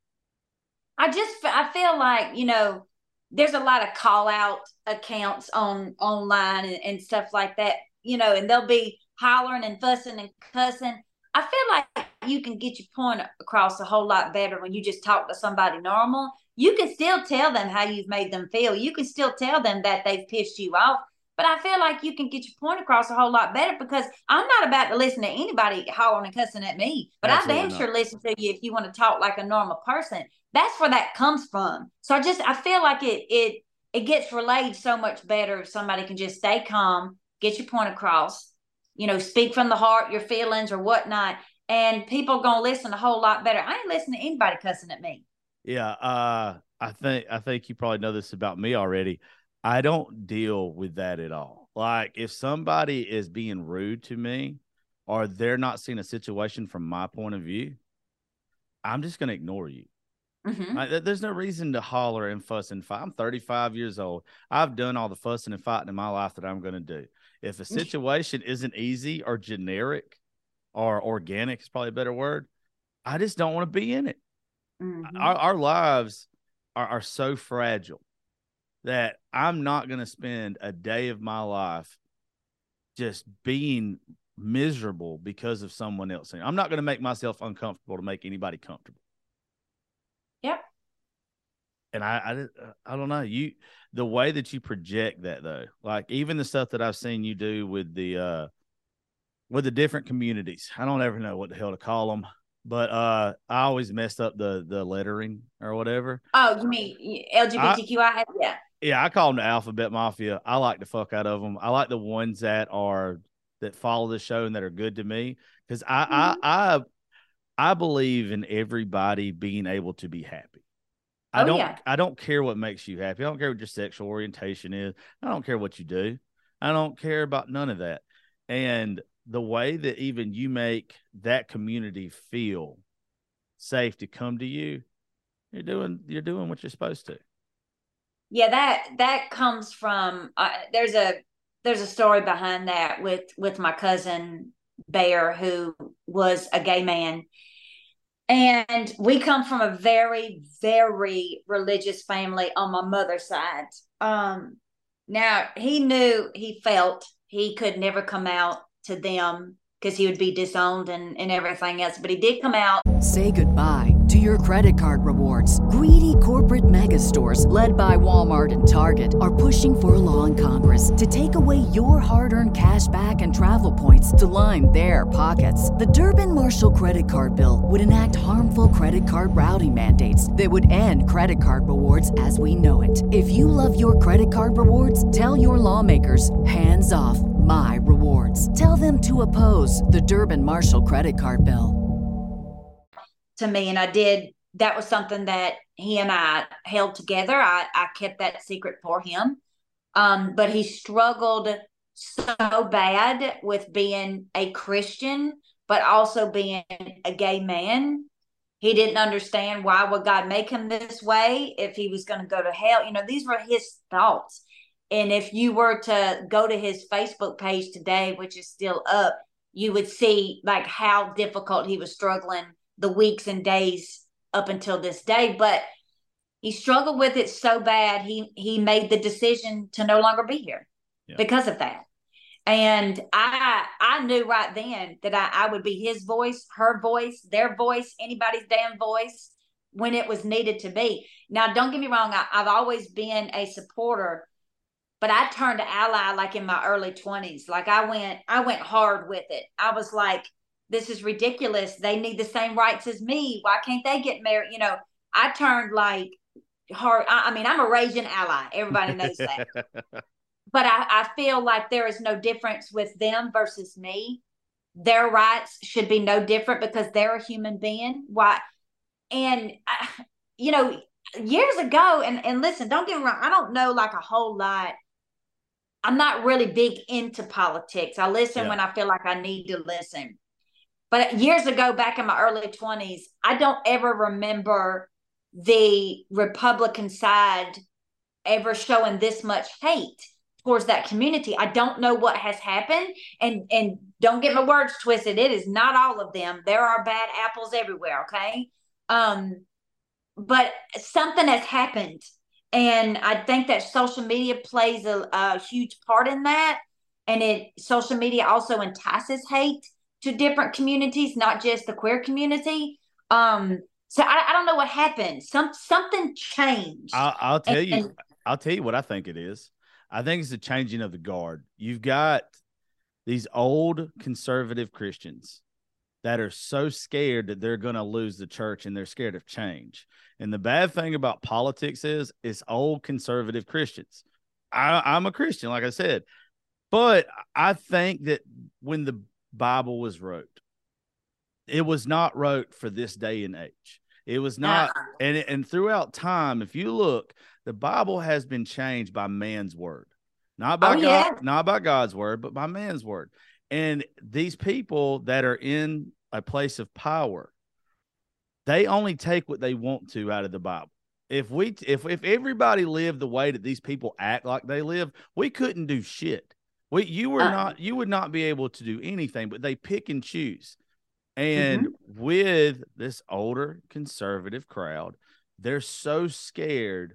I just, I feel like, you know, there's a lot of call out accounts on online and, and stuff like that, you know, and they'll be hollering and fussing and cussing. I feel like you can get your point across a whole lot better when you just talk to somebody normal. You can still tell them how you've made them feel. You can still tell them that they've pissed you off. But I feel like you can get your point across a whole lot better because I'm not about to listen to anybody hollering and cussing at me. But Absolutely I damn not. sure listen to you if you want to talk like a normal person. That's where that comes from. So I just, I feel like it it it gets relayed so much better if somebody can just stay calm, get your point across, you know, speak from the heart, your feelings or whatnot. And people are going to listen a whole lot better. I ain't listening to anybody cussing at me. Yeah. Uh, I think, I think you probably know this about me already. I don't deal with that at all. Like if somebody is being rude to me or they're not seeing a situation from my point of view, I'm just going to ignore you. Mm-hmm. Like, there's no reason to holler and fuss and fight. I'm thirty-five years old. I've done all the fussing and fighting in my life that I'm going to do. If a situation isn't easy or generic or organic is probably a better word, I just don't want to be in it. Mm-hmm. Our, our lives are, are so fragile that I'm not going to spend a day of my life just being miserable because of someone else. I'm not going to make myself uncomfortable to make anybody comfortable. Yep. And I, I, I don't know, you, the way that you project that though, like even the stuff that I've seen you do with the, uh, with the different communities, I don't ever know what the hell to call them, but uh, I always messed up the, the lettering or whatever. Oh, you mean L G B T Q I? I yeah. Yeah. I call them the Alphabet Mafia. I like the fuck out of them. I like the ones that are, that follow the show and that are good to me. Cause I, mm-hmm. I, I, I believe in everybody being able to be happy. I oh, don't yeah. I don't care what makes you happy. I don't care what your sexual orientation is. I don't care what you do. I don't care about none of that. And the way that even you make that community feel safe to come to you, you're doing you're doing what you're supposed to. Yeah, that that comes from uh, there's a there's a story behind that with with my cousin Bear, who was a gay man. And we come from a very, very religious family on my mother's side. Um, now, he knew, he felt he could never come out to them because he would be disowned and, and everything else. But he did come out. Say goodbye to your credit card rewards. Greedy corporate mega stores, led by Walmart and Target, are pushing for a law in Congress to take away your hard-earned cash back and travel points to line their pockets. The Durbin-Marshall credit card bill would enact harmful credit card routing mandates that would end credit card rewards as we know it. If you love your credit card rewards, tell your lawmakers, hands off my rewards. Tell them to oppose the Durbin-Marshall credit card bill. To me, and I did, that was something that he and I held together. I, I kept that secret for him. Um, but he struggled so bad with being a Christian, but also being a gay man. He didn't understand why would God make him this way if he was going to go to hell. You know, these were his thoughts. And if you were to go to his Facebook page today, which is still up, you would see like how difficult he was struggling the weeks and days up until this day. But he struggled with it so bad, he he made the decision to no longer be here yeah. because of that. And I I knew right then that I, I would be his voice, her voice, their voice, anybody's damn voice when it was needed to be. Now, don't get me wrong, I, I've always been a supporter, but I turned to ally like in my early twenties. Like I went, I went hard with it. I was like, this is ridiculous. They need the same rights as me. Why can't they get married? You know, I turned like hard. I, I mean, I'm a raging ally. Everybody knows that. But I, I feel like there is no difference with them versus me. Their rights should be no different because they're a human being. Why? And, I, you know, years ago, and, and listen, don't get me wrong, I don't know like a whole lot. I'm not really big into politics. I listen yeah. when I feel like I need to listen. But years ago, back in my early twenties, I don't ever remember the Republican side ever showing this much hate towards that community. I don't know what has happened. And, and don't get my words twisted. It is not all of them. There are bad apples everywhere, okay? Um, but something has happened. And I think that social media plays a, a huge part in that. And it social media also entices hate to different communities, not just the queer community. Um, so I, I don't know what happened. Some something changed. I'll, I'll tell and, you. And, I'll tell you what I think it is. I think it's the changing of the guard. You've got these old conservative Christians that are so scared that they're going to lose the church, and they're scared of change. And the bad thing about politics is it's old conservative Christians. I, I'm a Christian, like I said, but I think that when the Bible was wrote, it was not wrote for this day and age. It was not. Uh, and, and throughout time, if you look, the Bible has been changed by man's word, not by oh, God, yeah. not by God's word, but by man's word. And these people that are in a place of power, they only take what they want to out of the Bible. If we, if if everybody lived the way that these people act like they live, we couldn't do shit. We, you were Uh, not, you would not be able to do anything. But they pick and choose. And mm-hmm. with this older conservative crowd, they're so scared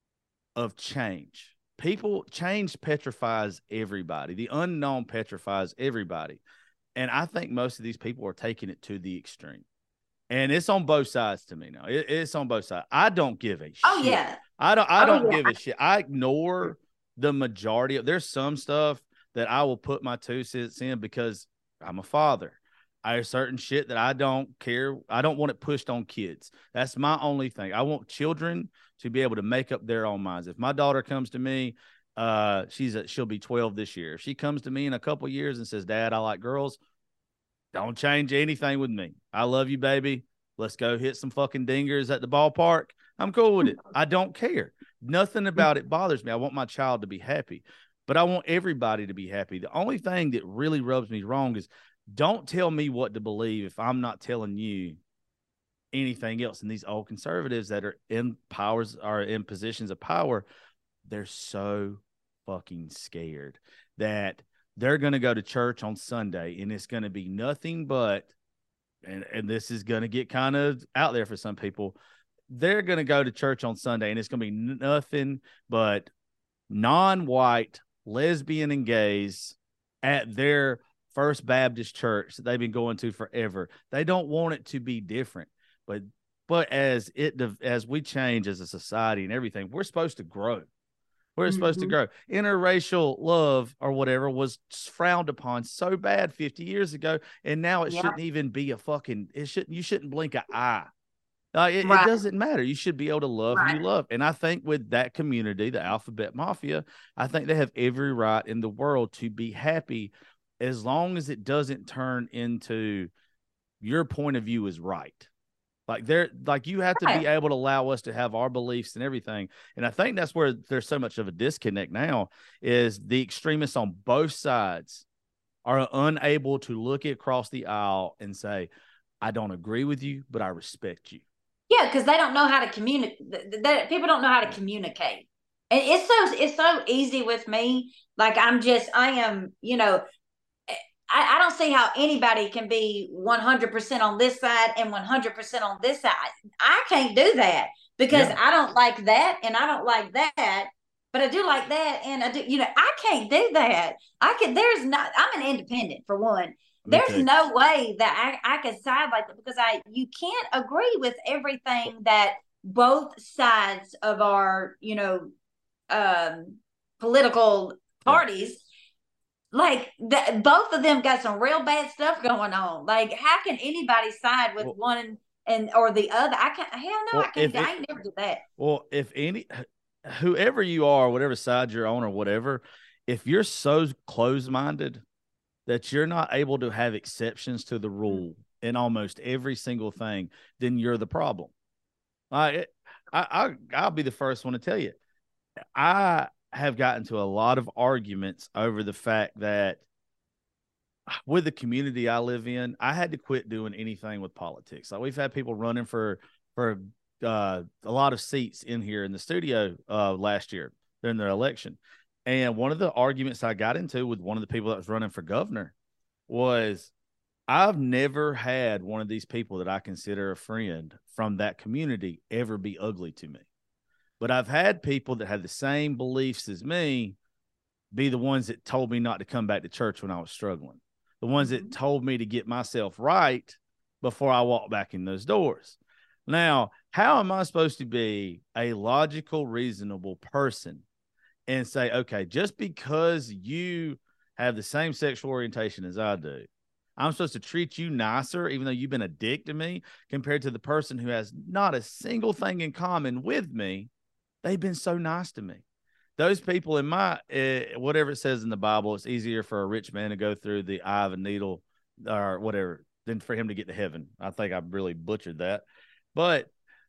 of change. People, change petrifies everybody. The unknown petrifies everybody. And I think most of these people are taking it to the extreme. And it's on both sides to me now. It, it's on both sides. I don't give a Oh shit. yeah. I don't I Oh, don't yeah. give a shit. I ignore the majority of, there's some stuff that I will put my two cents in because I'm a father. I have certain shit that I don't care. I don't want it pushed on kids. That's my only thing. I want children to be able to make up their own minds. If my daughter comes to me, uh, she's a, she'll be twelve this year. If she comes to me in a couple of years and says, "Dad, I like girls," don't change anything with me. I love you, baby. Let's go hit some fucking dingers at the ballpark. I'm cool with it. I don't care. Nothing about it bothers me. I want my child to be happy, but I want everybody to be happy. The only thing that really rubs me wrong is don't tell me what to believe if I'm not telling you anything else. And these old conservatives that are in powers are in positions of power, they're so fucking scared that they're going to go to church on Sunday and it's going to be nothing but, and, and this is going to get kind of out there for some people, they're going to go to church on Sunday and it's going to be nothing but non-white lesbian and gays at their First Baptist church that they've been going to forever. They don't want it to be different, but but as it as we change as a society and everything, we're supposed to grow. We're mm-hmm. supposed to grow. Interracial love or whatever was frowned upon so bad fifty years ago, and now it yeah. shouldn't even be a fucking. It shouldn't. You shouldn't blink an eye. Uh, it, right. it doesn't matter. You should be able to love right. who you love. And I think with that community, the Alphabet Mafia, I think they have every right in the world to be happy as long as it doesn't turn into your point of view is right. Like they're like, you have to be able to allow us to have our beliefs and everything. And I think that's where there's so much of a disconnect now is the extremists on both sides are unable to look across the aisle and say, I don't agree with you, but I respect you. Yeah. Cause they don't know how to communicate. People don't know how to communicate. And it's so, it's so easy with me. Like I'm just, I am, you know, I, I don't see how anybody can be one hundred percent on this side and one hundred percent on this side. I can't do that because yeah. I don't like that and I don't like that, but I do like that. And I do, you know, I can't do that. I can, there's not, I'm an independent for one. There's okay. no way that I, I can side like that because I, you can't agree with everything that both sides of our, you know, um, political parties yeah. Like that, both of them got some real bad stuff going on. Like, how can anybody side with well, one and or the other? I can't. Hell no, well, I can't. I ain't never do that. Well, if any, whoever you are, whatever side you're on or whatever, if you're so closed-minded that you're not able to have exceptions to the rule in almost every single thing, then you're the problem. I, I, I I'll be the first one to tell you. I. have gotten to a lot of arguments over the fact that with the community I live in, I had to quit doing anything with politics. Like we've had people running for, for uh, a lot of seats in here in the studio uh, last year during their election. And one of the arguments I got into with one of the people that was running for governor was I've never had one of these people that I consider a friend from that community ever be ugly to me. But I've had people that had the same beliefs as me be the ones that told me not to come back to church when I was struggling. The ones that told me to get myself right before I walked back in those doors. Now, how am I supposed to be a logical, reasonable person and say, okay, just because you have the same sexual orientation as I do, I'm supposed to treat you nicer, even though you've been a dick to me, compared to the person who has not a single thing in common with me. They've been so nice to me. Those people in my, uh, whatever it says in the Bible, it's easier for a rich man to go through the eye of a needle or whatever than for him to get to heaven. I think I really butchered that. But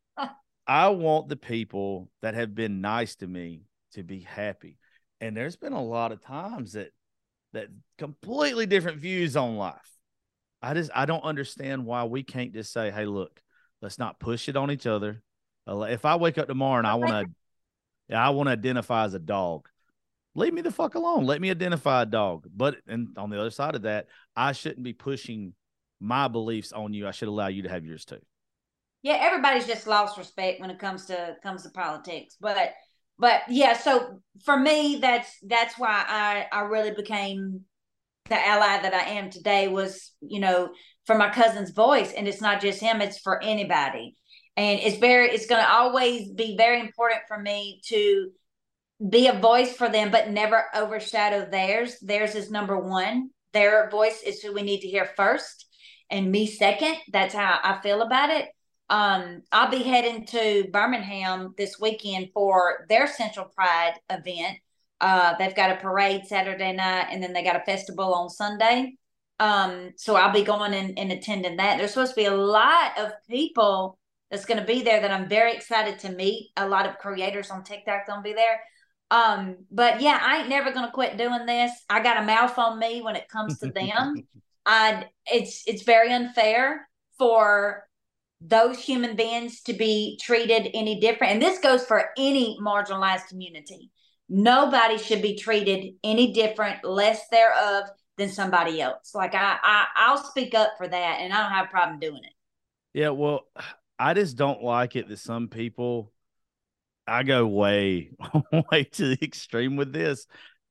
I want the people that have been nice to me to be happy. And there's been a lot of times that that completely different views on life. I just I don't understand why we can't just say, hey, look, let's not push it on each other. If I wake up tomorrow and I want to I want to identify as a dog, leave me the fuck alone. Let me identify a dog. But and on the other side of that, I shouldn't be pushing my beliefs on you. I should allow you to have yours too. Yeah, everybody's just lost respect when it comes to comes to politics. But but yeah, so for me, that's that's why I I really became the ally that I am today, was, you know, for my cousin's voice. And it's not just him, it's for anybody. And it's very, it's going to always be very important for me to be a voice for them, but never overshadow theirs. Theirs is number one. Their voice is who we need to hear first, and me second. That's how I feel about it. Um, I'll be heading to Birmingham this weekend for their Central Pride event. Uh, they've got a parade Saturday night, and then they got a festival on Sunday. Um, so I'll be going and, and attending that. There's supposed to be a lot of people that's going to be there that I'm very excited to meet. A lot of creators on TikTok going to be there. Um, but yeah, I ain't never going to quit doing this. I got a mouth on me when it comes to them. I, it's, it's very unfair for those human beings to be treated any different. And this goes for any marginalized community. Nobody should be treated any different, less thereof, than somebody else. Like I, I, I'll speak up for that, and I don't have a problem doing it. Yeah, well, I just don't like it that some people, I go way, way to the extreme with this.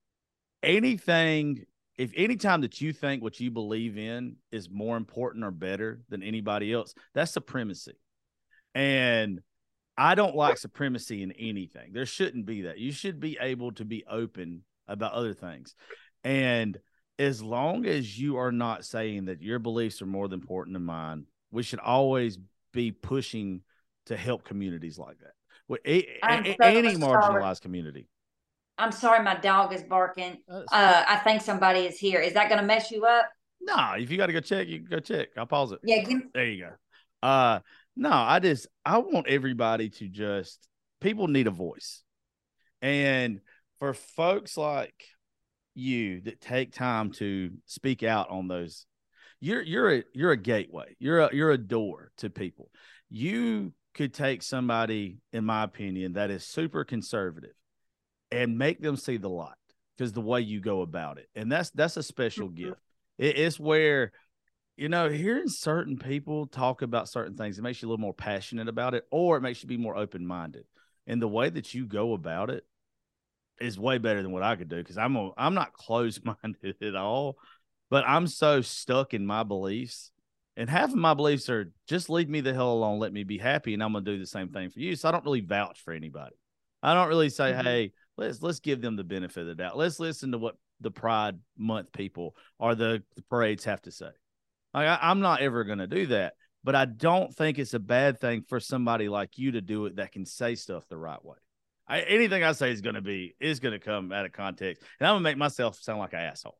Anything, if anytime that you think what you believe in is more important or better than anybody else, that's supremacy. And I don't like supremacy in anything. There shouldn't be that. You should be able to be open about other things. And as long as you are not saying that your beliefs are more important than mine, we should always be pushing to help communities like that. Well, a, a, so any marginalized sorry. community. I'm sorry, my dog is barking. Uh, I think somebody is here. Is that going to mess you up? No, if you got to go check, you can go check. I'll pause it. Yeah, give- there you go. Uh, no, I just I want everybody to just people need a voice, and for folks like you that take time to speak out on those, you're you're a you're a gateway. You're a you're a door to people. You could take somebody, in my opinion, that is super conservative and make them see the light because the way you go about it. And that's that's a special mm-hmm. gift. It, it's where, you know, hearing certain people talk about certain things, it makes you a little more passionate about it, or it makes you be more open-minded. And the way that you go about it is way better than what I could do, because I'm a, I'm not closed-minded at all, but I'm so stuck in my beliefs. And half of my beliefs are just leave me the hell alone, let me be happy, and I'm going to do the same thing for you. So I don't really vouch for anybody. I don't really say, mm-hmm. hey, let's let's give them the benefit of the doubt. Let's listen to what the Pride Month people or the, the parades have to say. Like, I, I'm not ever going to do that, but I don't think it's a bad thing for somebody like you to do it that can say stuff the right way. I, anything I say is going to be is going to come out of context, and I'm going to make myself sound like an asshole.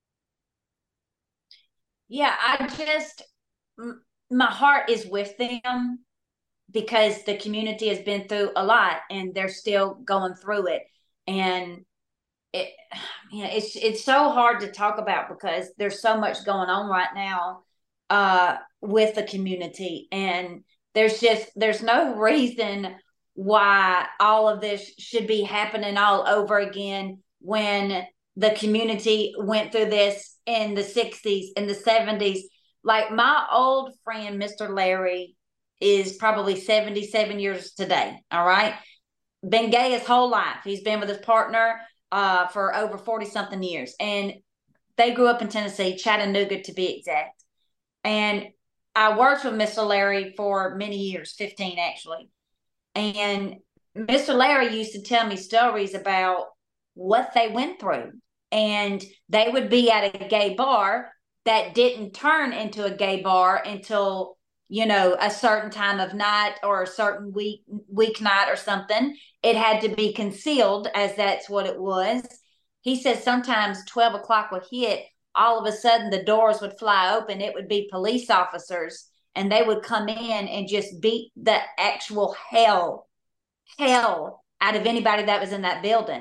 Yeah, I just my heart is with them because the community has been through a lot, and they're still going through it. And it, you know, it's it's so hard to talk about because there's so much going on right now uh, with the community, and there's just there's no reason why all of this should be happening all over again when the community went through this in the sixties, in the seventies. Like my old friend, Mister Larry, is probably seventy-seven years today. All right. Been gay his whole life. He's been with his partner uh, for over forty something years. And they grew up in Tennessee, Chattanooga to be exact. And I worked with Mister Larry for many years, fifteen actually. And Mister Larry used to tell me stories about what they went through. And they would be at a gay bar that didn't turn into a gay bar until, you know, a certain time of night or a certain week weeknight or something. It had to be concealed, as that's what it was. He said sometimes twelve o'clock would hit, all of a sudden the doors would fly open. It would be police officers, and they would come in and just beat the actual hell, hell out of anybody that was in that building.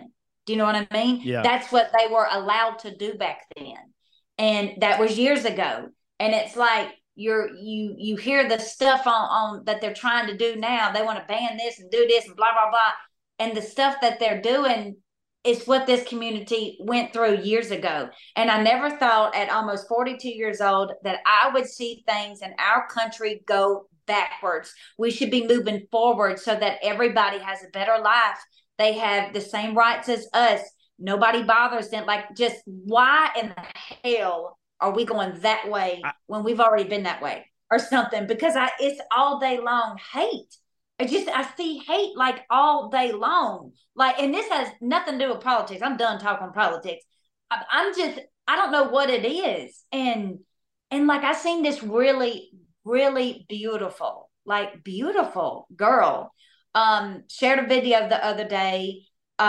Do you know what I mean? Yeah. That's what they were allowed to do back then. And that was years ago. And it's like you're you you hear the stuff on, on that they're trying to do now. They want to ban this and do this and blah, blah, blah. And the stuff that they're doing is what this community went through years ago. And I never thought at almost forty-two years old that I would see things in our country go backwards. We should be moving forward so that everybody has a better life. They have the same rights as us. Nobody bothers them. Like, just why in the hell are we going that way I, when we've already been that way or something? Because I, it's all day long hate. I just, I see hate like all day long. Like, and this has nothing to do with politics. I'm done talking politics. I, I'm just, I don't know what it is. And, and like, I seen this really, really beautiful, like beautiful girl um shared a video the other day.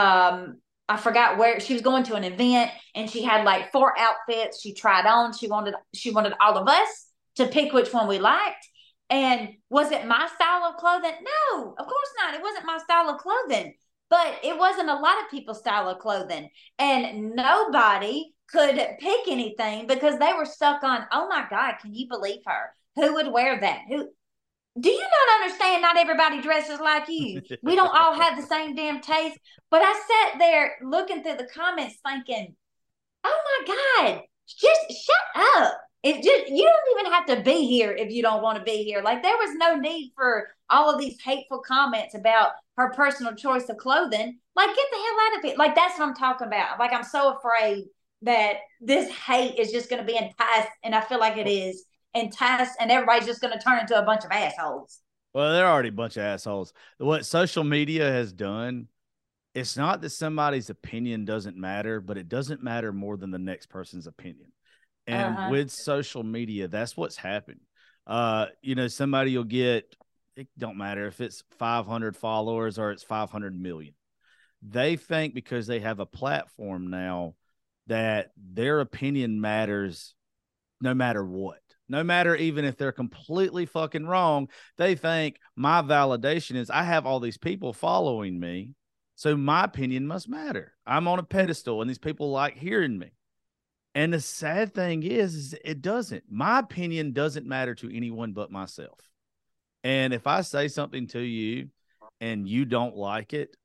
um I forgot where she was going to an event, and she had like four outfits she tried on. She wanted she wanted all of us to pick which one we liked. And was it my style of clothing? No, of course not. It wasn't my style of clothing, but it wasn't a lot of people's style of clothing, and nobody could pick anything because they were stuck on, oh my God, can you believe her? Who would wear that? Who Do you not understand? Not everybody dresses like you. We don't all have the same damn taste. But I sat there looking through the comments thinking, oh my God, just shut up. It just, you don't even have to be here if you don't want to be here. Like, there was no need for all of these hateful comments about her personal choice of clothing. Like, get the hell out of it. Like, that's what I'm talking about. Like, I'm so afraid that this hate is just going to be enticed, and I feel like it is. Enticed, and everybody's just going to turn into a bunch of assholes. Well, they're already a bunch of assholes. What social media has done, it's not that somebody's opinion doesn't matter, but it doesn't matter more than the next person's opinion. And uh-huh. with social media, that's what's happened. Uh, you know, somebody will get, it don't matter if it's five hundred followers or it's five hundred million. They think because they have a platform now that their opinion matters no matter what. No matter even if they're completely fucking wrong, they think my validation is I have all these people following me, so my opinion must matter. I'm on a pedestal, and these people like hearing me. And the sad thing is, is it doesn't. My opinion doesn't matter to anyone but myself. And if I say something to you and you don't like it,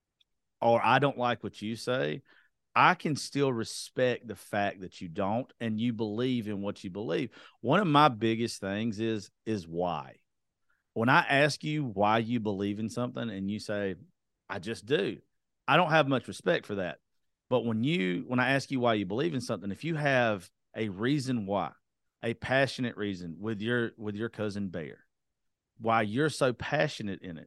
or I don't like what you say, I can still respect the fact that you don't and you believe in what you believe. One of my biggest things is, is why. When I ask you why you believe in something and you say, I just do, I don't have much respect for that. But when you, when I ask you why you believe in something, if you have a reason why, a passionate reason with your, with your cousin Bear, why you're so passionate in it,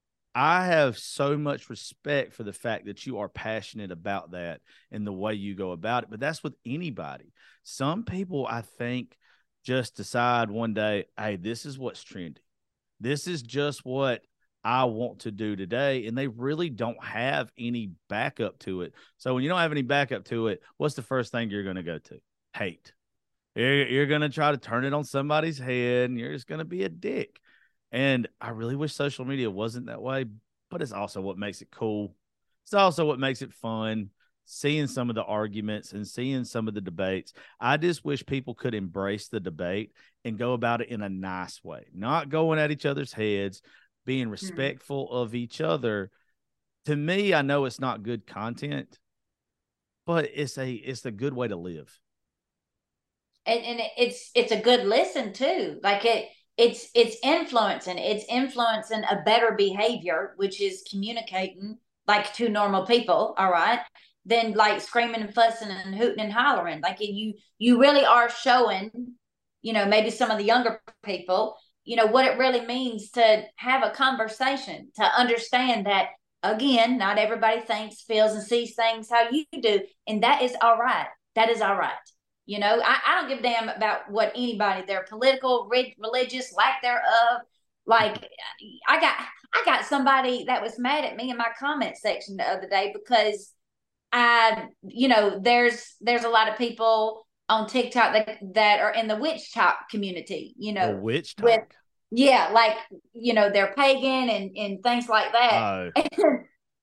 I have so much respect for the fact that you are passionate about that and the way you go about it. But that's with anybody. Some people, I think, just decide one day, hey, this is what's trendy. This is just what I want to do today. And they really don't have any backup to it. So when you don't have any backup to it, what's the first thing you're going to go to? Hate. You're, you're going to try to turn it on somebody's head, and you're just going to be a dick. And I really wish social media wasn't that way, but it's also what makes it cool. It's also what makes it fun, seeing some of the arguments and seeing some of the debates. I just wish people could embrace the debate and go about it in a nice way, not going at each other's heads, being respectful mm-hmm. of each other. To me, I know it's not good content, but it's a it's a good way to live. And, and it's it's a good listen too. Like it. It's it's influencing. It's influencing a better behavior, which is communicating like two normal people, all right? Then like screaming and fussing and hooting and hollering. Like you you really are showing, you know, maybe some of the younger people, you know, what it really means to have a conversation, to understand that, again, not everybody thinks, feels, and sees things how you do. And that is all right. That is all right. You know, I, I don't give a damn about what anybody, their political, re- religious, lack thereof. Like, I got I got somebody that was mad at me in my comment section the other day because I, you know, there's there's a lot of people on TikTok that, that are in the witch talk community, you know. The witch talk? With, yeah, like, you know, they're pagan and, and things like that. Oh.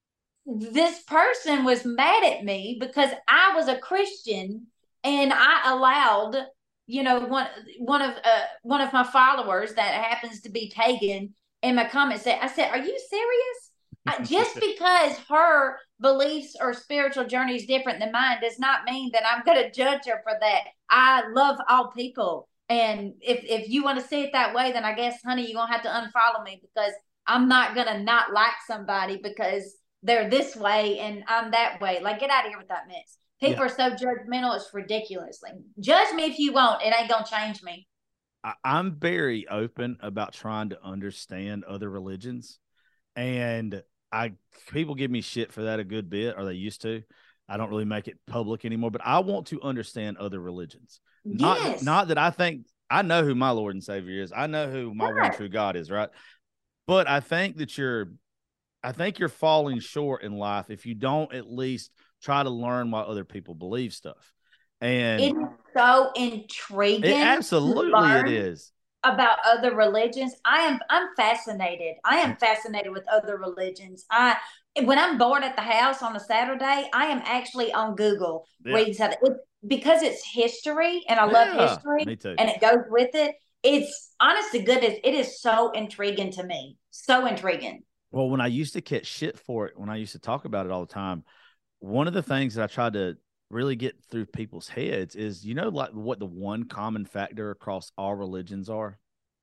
this person was mad at me because I was a Christian and I allowed, you know, one one of uh, one of my followers that happens to be pagan in my comments said, I said, "Are you serious? I, just because her beliefs or spiritual journey is different than mine does not mean that I'm going to judge her for that. I love all people, and if if you want to see it that way, then I guess, honey, you're gonna have to unfollow me because I'm not gonna not like somebody because they're this way and I'm that way. Like, get out of here with that mess." People yeah. are so judgmental. It's ridiculous. Like, judge me if you want. It ain't going to change me. I, I'm very open about trying to understand other religions. And I people give me shit for that a good bit, or they used to. I don't really make it public anymore. But I want to understand other religions. Not, yes. not that I think – I know who my Lord and Savior is. I know who my right. one true God is, right? But I think that you're – I think you're falling short in life if you don't at least – try to learn why other people believe stuff. And it's so intriguing. It, absolutely it is. About other religions. I am I'm fascinated. I am fascinated with other religions. I when I'm bored at the house on a Saturday, I am actually on Google yeah. reading something. It, because it's history and I love yeah, history me too. And it goes with it. It's honest to goodness, it is so intriguing to me. So intriguing. Well, when I used to catch shit for it, when I used to talk about it all the time, one of the things that I tried to really get through people's heads is, you know, like what the one common factor across all religions are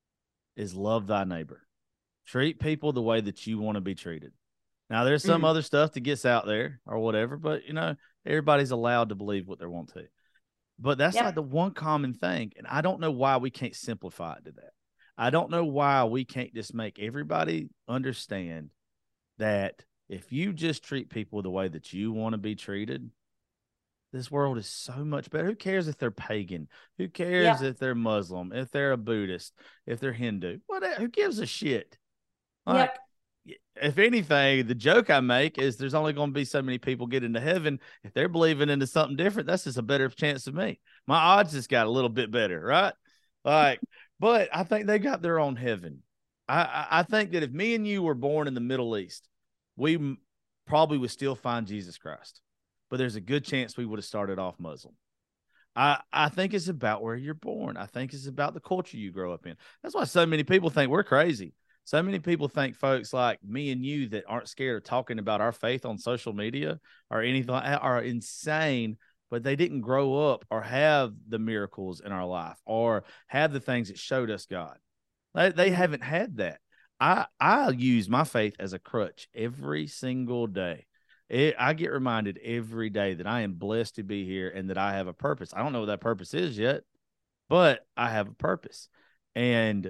is love thy neighbor. Treat people the way that you want to be treated. Now, there's some mm-hmm. other stuff that gets out there or whatever, but, you know, everybody's allowed to believe what they want to. But that's yep. like the one common thing. And I don't know why we can't simplify it to that. I don't know why we can't just make everybody understand that if you just treat people the way that you want to be treated, this world is so much better. Who cares if they're pagan? Who cares yeah. if they're Muslim, if they're a Buddhist, if they're Hindu? What? Who gives a shit? Like, yep. If anything, the joke I make is there's only going to be so many people get into heaven. If they're believing into something different, that's just a better chance of me. My odds just got a little bit better, right? Like, but I think they got their own heaven. I, I, I think that if me and you were born in the Middle East, we probably would still find Jesus Christ, but there's a good chance we would have started off Muslim. I, I think it's about where you're born. I think it's about the culture you grow up in. That's why so many people think we're crazy. So many people think folks like me and you that aren't scared of talking about our faith on social media or anything like that are insane, but they didn't grow up or have the miracles in our life or have the things that showed us God. They, they haven't had that. I, I use my faith as a crutch every single day. It, I get reminded every day that I am blessed to be here and that I have a purpose. I don't know what that purpose is yet, but I have a purpose. And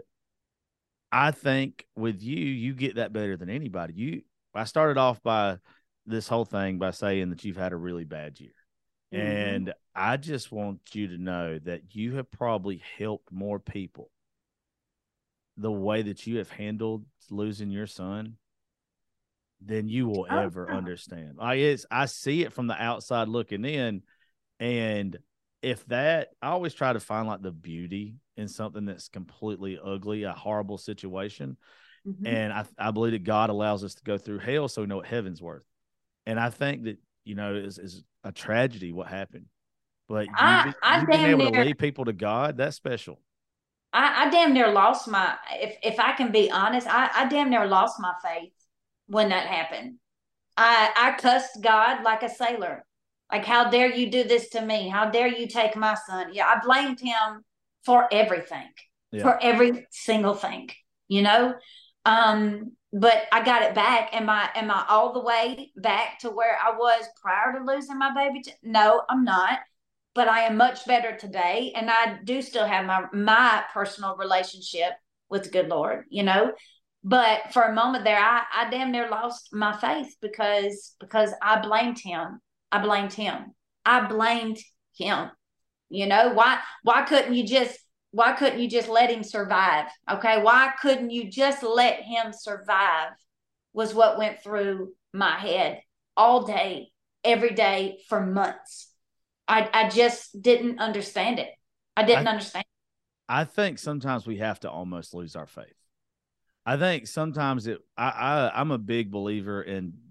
I think with you, you get that better than anybody. You, I started off by this whole thing by saying that you've had a really bad year. Mm-hmm. And I just want you to know that you have probably helped more people the way that you have handled losing your son than you will oh, ever no. understand. Like it's, I see it from the outside looking in. And if that, I always try to find like the beauty in something that's completely ugly, a horrible situation. Mm-hmm. And I, I believe that God allows us to go through hell so we know what heaven's worth. And I think that, you know, is is a tragedy what happened. But you, I, I you've been able near, to lead people to God, that's special. I, I damn near lost my, if, if I can be honest, I, I damn near lost my faith when that happened. I, I cussed God like a sailor. Like, how dare you do this to me? How dare you take my son? Yeah, I blamed him for everything, yeah. for every single thing, you know? Um, but I got it back. Am I, am I all the way back to where I was prior to losing my baby? No, I'm not. But I am much better today. And I do still have my, my personal relationship with the good Lord, you know? But for a moment there, I, I damn near lost my faith because, because I blamed him. I blamed him. I blamed him. You know, why, why couldn't you just, why couldn't you just let him survive? Okay. Why couldn't you just let him survive was what went through my head all day, every day for months. I, I just didn't understand it. I didn't I, understand. I think sometimes we have to almost lose our faith. I think sometimes it, I, I, I'm a big believer in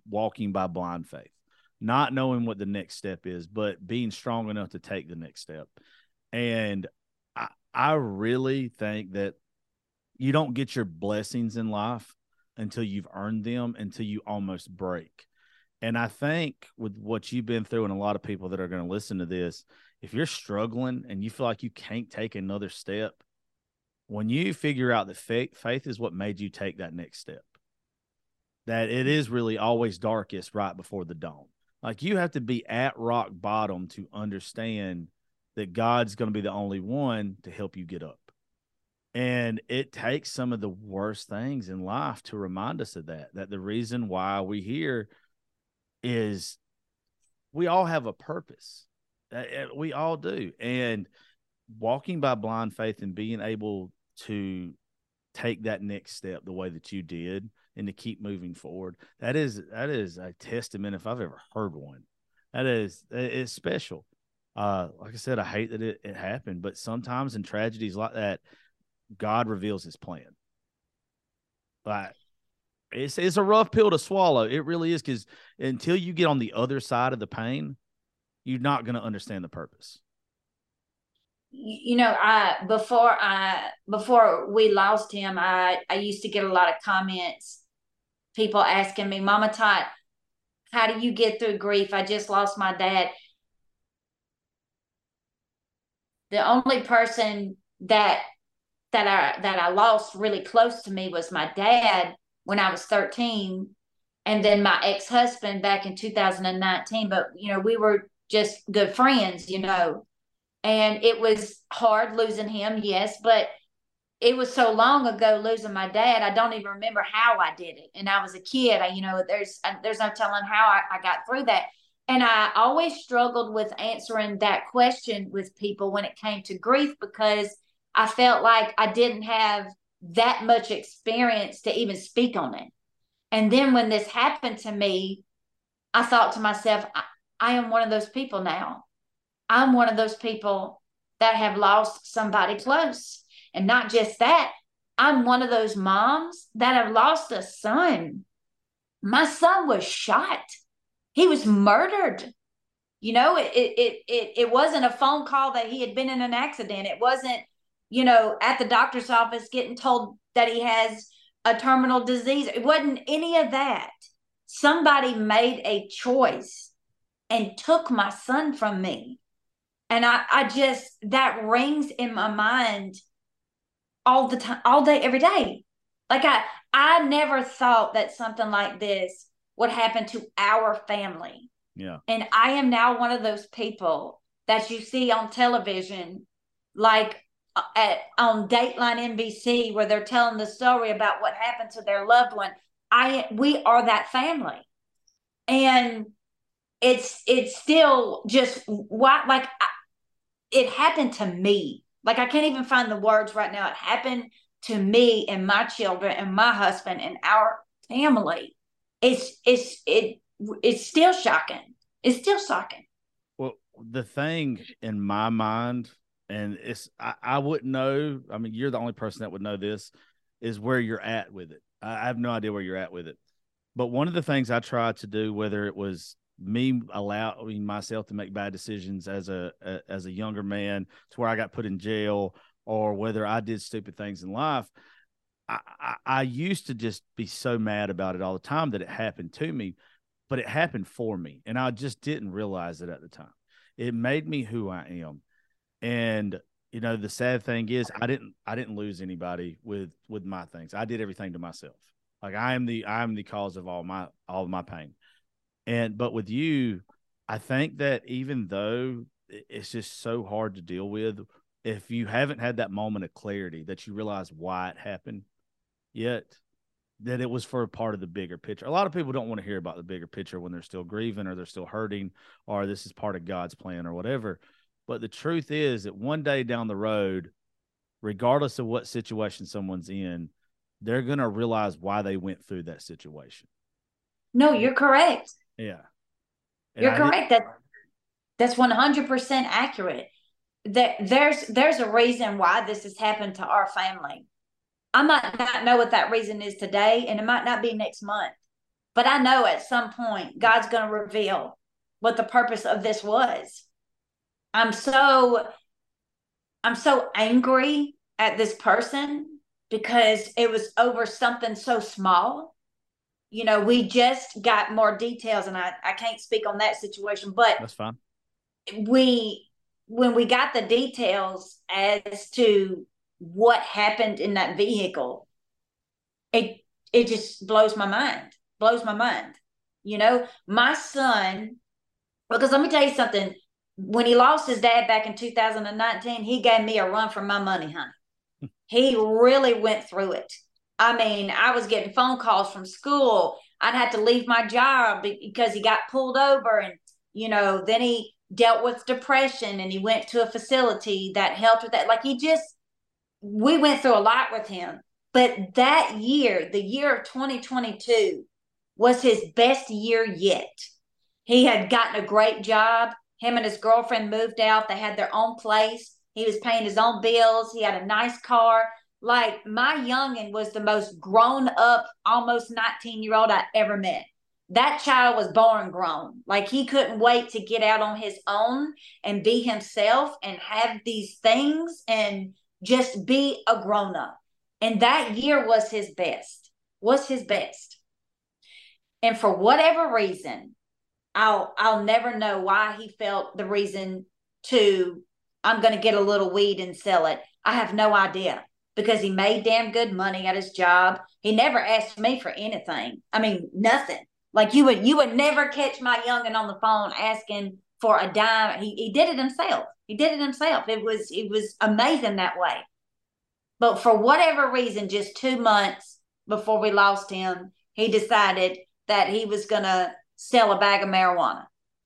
walking by blind faith, not knowing what the next step is, but being strong enough to take the next step. And I, I really think that you don't get your blessings in life until you've earned them, until you almost break. And I think with what you've been through and a lot of people that are going to listen to this, if you're struggling and you feel like you can't take another step, when you figure out that faith, faith is what made you take that next step, that it is really always darkest right before the dawn. Like, you have to be at rock bottom to understand that God's going to be the only one to help you get up. And it takes some of the worst things in life to remind us of that, that the reason why we here is we all have a purpose. We all do. And walking by blind faith and being able to take that next step the way that you did and to keep moving forward, that is, that is a testament if I've ever heard one. That is, it's special. Uh, like I said, I hate that it, it happened, but sometimes in tragedies like that, God reveals his plan. Like, it's, it's a rough pill to swallow. It really is, because until you get on the other side of the pain, you're not going to understand the purpose. You know, I before I before we lost him, I I used to get a lot of comments, people asking me, Mama Tot, how do you get through grief? I just lost my dad. The only person that that I that I lost really close to me was my dad when I was thirteen, and then my ex-husband back in two thousand nineteen. But you know, we were just good friends, you know. And it was hard losing him, yes, but it was so long ago losing my dad, I don't even remember how I did it. And I was a kid, I, you know, there's there's no telling how I, I got through that. And I always struggled with answering that question with people when it came to grief, because I felt like I didn't have that much experience to even speak on it. And then when this happened to me, I thought to myself, I, I am one of those people now. I'm one of those people that have lost somebody close. And not just that, I'm one of those moms that have lost a son. My son was shot. He was murdered. You know, it, it, it, it wasn't a phone call that he had been in an accident. It wasn't, you know, at the doctor's office getting told that he has a terminal disease. It wasn't any of that. Somebody made a choice and took my son from me. And I, I just, that rings in my mind all the time, all day, every day. Like I, I never thought that something like this would happen to our family. Yeah. And I am now one of those people that you see on television, like at, on Dateline N B C, where they're telling the story about what happened to their loved one. I, we are that family. And it's, it's still just what, like, I, it happened to me. Like, I can't even find the words right now. It happened to me and my children and my husband and our family. It's, it's, it, it's still shocking. It's still shocking. Well, the thing in my mind, and it's, I, I wouldn't know, I mean, you're the only person that would know this, is where you're at with it. I have no idea where you're at with it. But one of the things I tried to do, whether it was me allowing myself to make bad decisions as a, a as a younger man to where I got put in jail, or whether I did stupid things in life, I, I, I used to just be so mad about it all the time that it happened to me, but it happened for me. And I just didn't realize it at the time. It made me who I am. And, you know, the sad thing is I didn't, I didn't lose anybody with, with my things. I did everything to myself. Like I am the, I am the cause of all my, all of my pain. And, but with you, I think that even though it's just so hard to deal with, if you haven't had that moment of clarity that you realize why it happened yet, that it was for a part of the bigger picture. A lot of people don't want to hear about the bigger picture when they're still grieving or they're still hurting, or this is part of God's plan or whatever. But the truth is that one day down the road, regardless of what situation someone's in, they're going to realize why they went through that situation. No, you're correct. Yeah. And You're I correct. That that's one hundred percent accurate. That there's there's a reason why this has happened to our family. I might not know what that reason is today, and it might not be next month. But I know at some point God's going to reveal what the purpose of this was. I'm so, I'm so angry at this person because it was over something so small. You know, we just got more details, and I, I can't speak on that situation, but that's fine. We, when we got the details as to what happened in that vehicle, it, it just blows my mind, blows my mind. You know, my son, because let me tell you something, when he lost his dad back in two thousand nineteen, he gave me a run for my money, honey. He really went through it. I mean, I was getting phone calls from school. I'd have to leave my job because he got pulled over, and, you know, then he dealt with depression, and he went to a facility that helped with that. Like, he just, we went through a lot with him. But that year, the year of twenty twenty-two, was his best year yet. He had gotten a great job. Him and his girlfriend moved out. They had their own place. He was paying his own bills. He had a nice car. Like, my youngin' was the most grown up, almost nineteen year old I ever met. That child was born grown. Like, he couldn't wait to get out on his own and be himself and have these things and just be a grown up. And that year was his best, was his best. And for whatever reason, I'll, I'll never know why he felt the reason to, I'm going to get a little weed and sell it. I have no idea, because he made damn good money at his job. He never asked me for anything. I mean, nothing. Like, you would, you would never catch my youngin' on the phone asking for a dime. He, he did it himself. He did it himself. It was, it was amazing that way. But for whatever reason, just two months before we lost him, he decided that he was going to sell a bag of marijuana.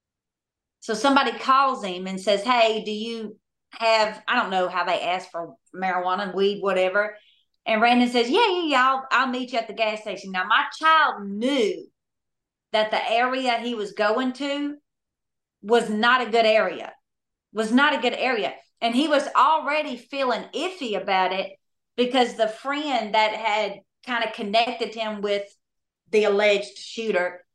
So somebody calls him and says, hey, do you have, I don't know how they ask for marijuana, weed, whatever. And Brandon says, yeah, yeah, yeah, I'll, I'll meet you at the gas station. Now, my child knew that the area he was going to was not a good area, was not a good area. And he was already feeling iffy about it because the friend that had kind of connected him with the alleged shooter,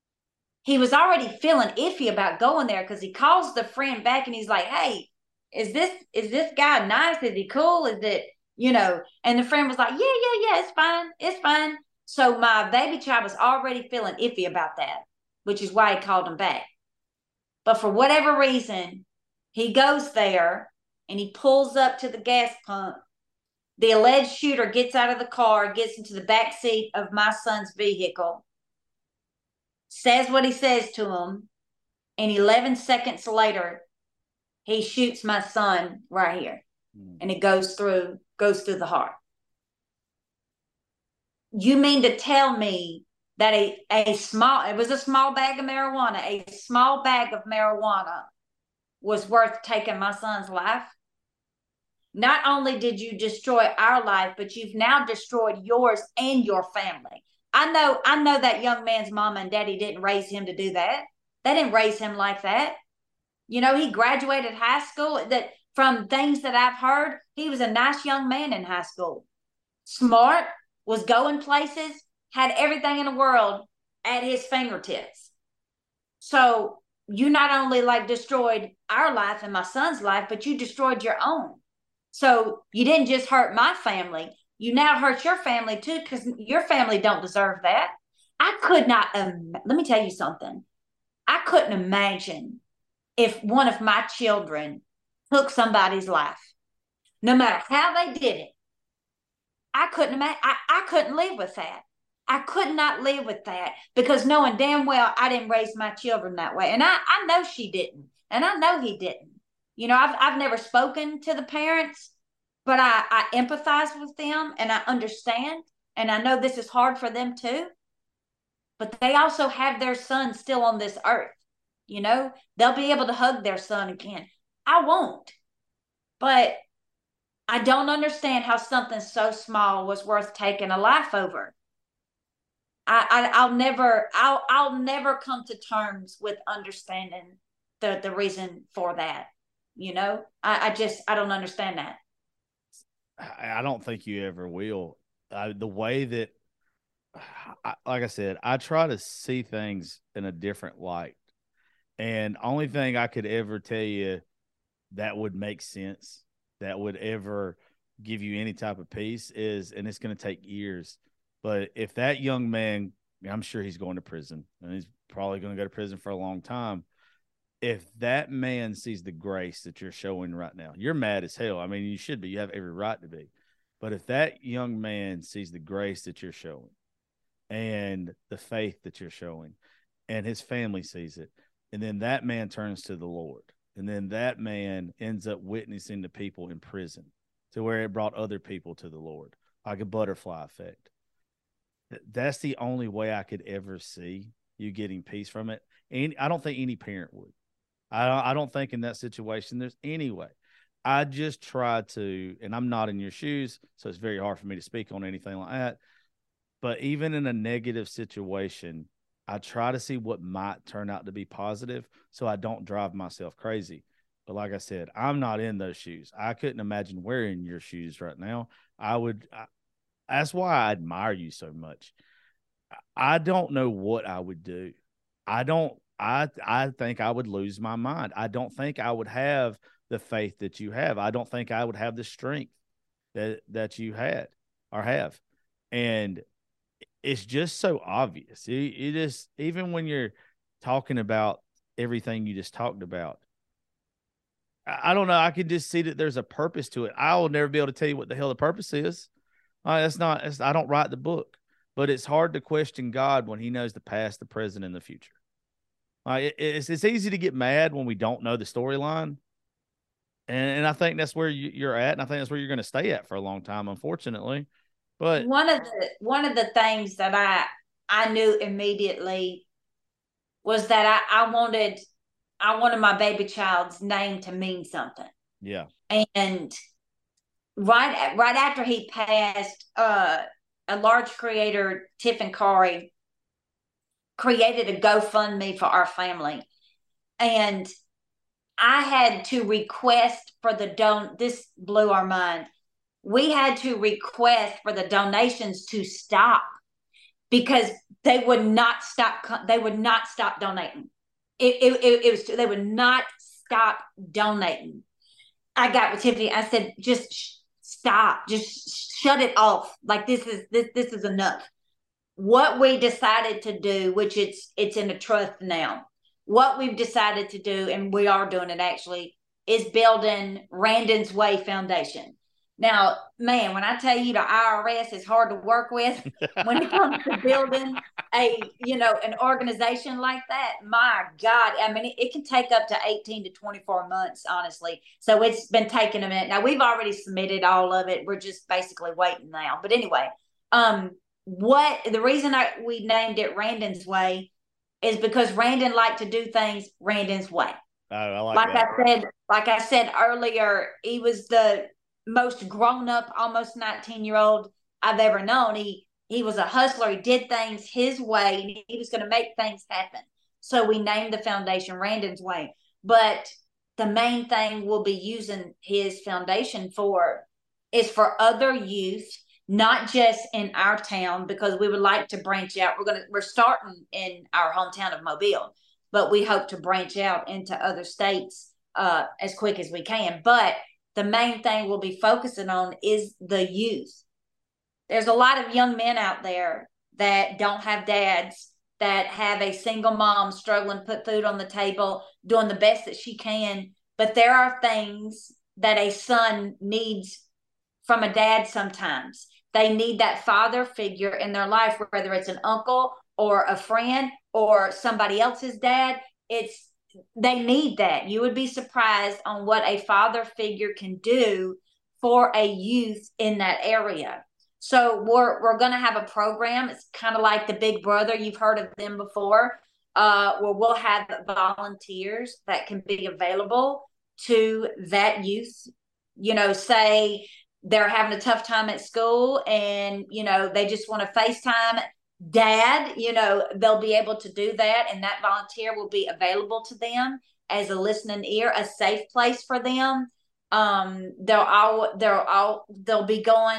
he was already feeling iffy about going there, because he calls the friend back and he's like, hey, is this, is this guy nice? Is he cool? Is it, you know? And the friend was like, yeah, yeah, yeah, it's fine. It's fine. So my baby child was already feeling iffy about that, which is why he called him back. But for whatever reason, he goes there and he pulls up to the gas pump. The alleged shooter gets out of the car, gets into the back seat of my son's vehicle, says what he says to him, and eleven seconds later, he shoots my son right here. Mm. And it goes through, goes through the heart. You mean to tell me that a, a small, it was a small bag of marijuana, a small bag of marijuana was worth taking my son's life? Not only did you destroy our life, but you've now destroyed yours and your family. I know, I know that young man's mama and daddy didn't raise him to do that. They didn't raise him like that. You know, he graduated high school. That, from things that I've heard, he was a nice young man in high school. Smart, was going places, had everything in the world at his fingertips. So you not only like destroyed our life and my son's life, but you destroyed your own. So you didn't just hurt my family, you now hurt your family too, because your family don't deserve that. I could not, um, let me tell you something. I couldn't imagine if one of my children took somebody's life, no matter how they did it. I couldn't imagine, I, I couldn't live with that. I could not live with that, because knowing damn well I didn't raise my children that way. And I, I know she didn't. And I know he didn't. You know, I've, I've never spoken to the parents, but I, I empathize with them and I understand. And I know this is hard for them too. But they also have their son still on this earth. You know, they'll be able to hug their son again. I won't. But I don't understand how something so small was worth taking a life over. I, I I'll never I'll I'll never come to terms with understanding the the reason for that. You know, I, I just I don't understand that. I don't think you ever will. Uh, the way that I, like I said, I try to see things in a different light. And only thing I could ever tell you that would make sense, that would ever give you any type of peace is, and it's going to take years, but if that young man, I'm sure he's going to prison, and he's probably going to go to prison for a long time. If that man sees the grace that you're showing right now, you're mad as hell. I mean, you should be. You have every right to be. But if that young man sees the grace that you're showing and the faith that you're showing, and his family sees it, and then that man turns to the Lord, and then that man ends up witnessing to people in prison to where it brought other people to the Lord, like a butterfly effect. That's the only way I could ever see you getting peace from it. And I don't think any parent would. I don't, I don't think in that situation there's any way. I just try to, and I'm not in your shoes, so it's very hard for me to speak on anything like that. But even in a negative situation, I try to see what might turn out to be positive so I don't drive myself crazy. But like I said, I'm not in those shoes. I couldn't imagine wearing your shoes right now. I would, I, that's why I admire you so much. I don't know what I would do. I don't, I, I think I would lose my mind. I don't think I would have the faith that you have. I don't think I would have the strength that, that you had or have. And it's just so obvious. It, it is, even when you're talking about everything you just talked about, I, I don't know. I can just see that there's a purpose to it. I will never be able to tell you what the hell the purpose is. Uh, that's not, that's, I don't write the book, but it's hard to question God when he knows the past, the present, and the future. Uh, it, it's, it's easy to get mad when we don't know the storyline. And, and I think that's where you, you're at. And I think that's where you're going to stay at for a long time, unfortunately. But one of the one of the things that I I knew immediately was that I, I wanted I wanted my baby child's name to mean something. Yeah. And right right after he passed, uh, a large creator, Tiffin Curry, created a GoFundMe for our family. And I had to request for the don this blew our mind. We had to request for the donations to stop because they would not stop. They would not stop donating. It, it, it, it was, they would not stop donating. I got with Tiffany. I said, just sh- stop, just sh- shut it off. Like this is, this, this is enough. What we decided to do, which it's, it's in a trust now. What we've decided to do, and we are doing it actually, is building Randon's Way Foundation. Now, man, when I tell you the I R S is hard to work with when it comes to building a, you know, an organization like that, my God, I mean, it, it can take up to eighteen to twenty-four months, honestly. So it's been taking a minute. Now, we've already submitted all of it. We're just basically waiting now. But anyway, um, what the reason I, we named it Randon's Way is because Randon liked to do things Randon's way. Oh, I like, like that. I said, like I said earlier, he was the most grown up, almost nineteen year old I've ever known. He, he was a hustler. He did things his way and he was going to make things happen. So we named the foundation Randon's Way, but the main thing we'll be using his foundation for is for other youth, not just in our town, because we would like to branch out. We're going to, we're starting in our hometown of Mobile, but we hope to branch out into other states uh, as quick as we can. But the main thing we'll be focusing on is the youth. There's a lot of young men out there that don't have dads, that have a single mom struggling to put food on the table, doing the best that she can. But there are things that a son needs from a dad sometimes. They need that father figure in their life, whether it's an uncle or a friend or somebody else's dad. It's they need that. You would be surprised on what a father figure can do for a youth in that area. So we're we're going to have a program. It's kind of like the Big Brother. You've heard of them before, uh, where we'll have volunteers that can be available to that youth. You know, say they're having a tough time at school and, you know, they just want to FaceTime dad, you know, they'll be able to do that. And that volunteer will be available to them as a listening ear, a safe place for them. Um, they'll all, they'll all, they'll be going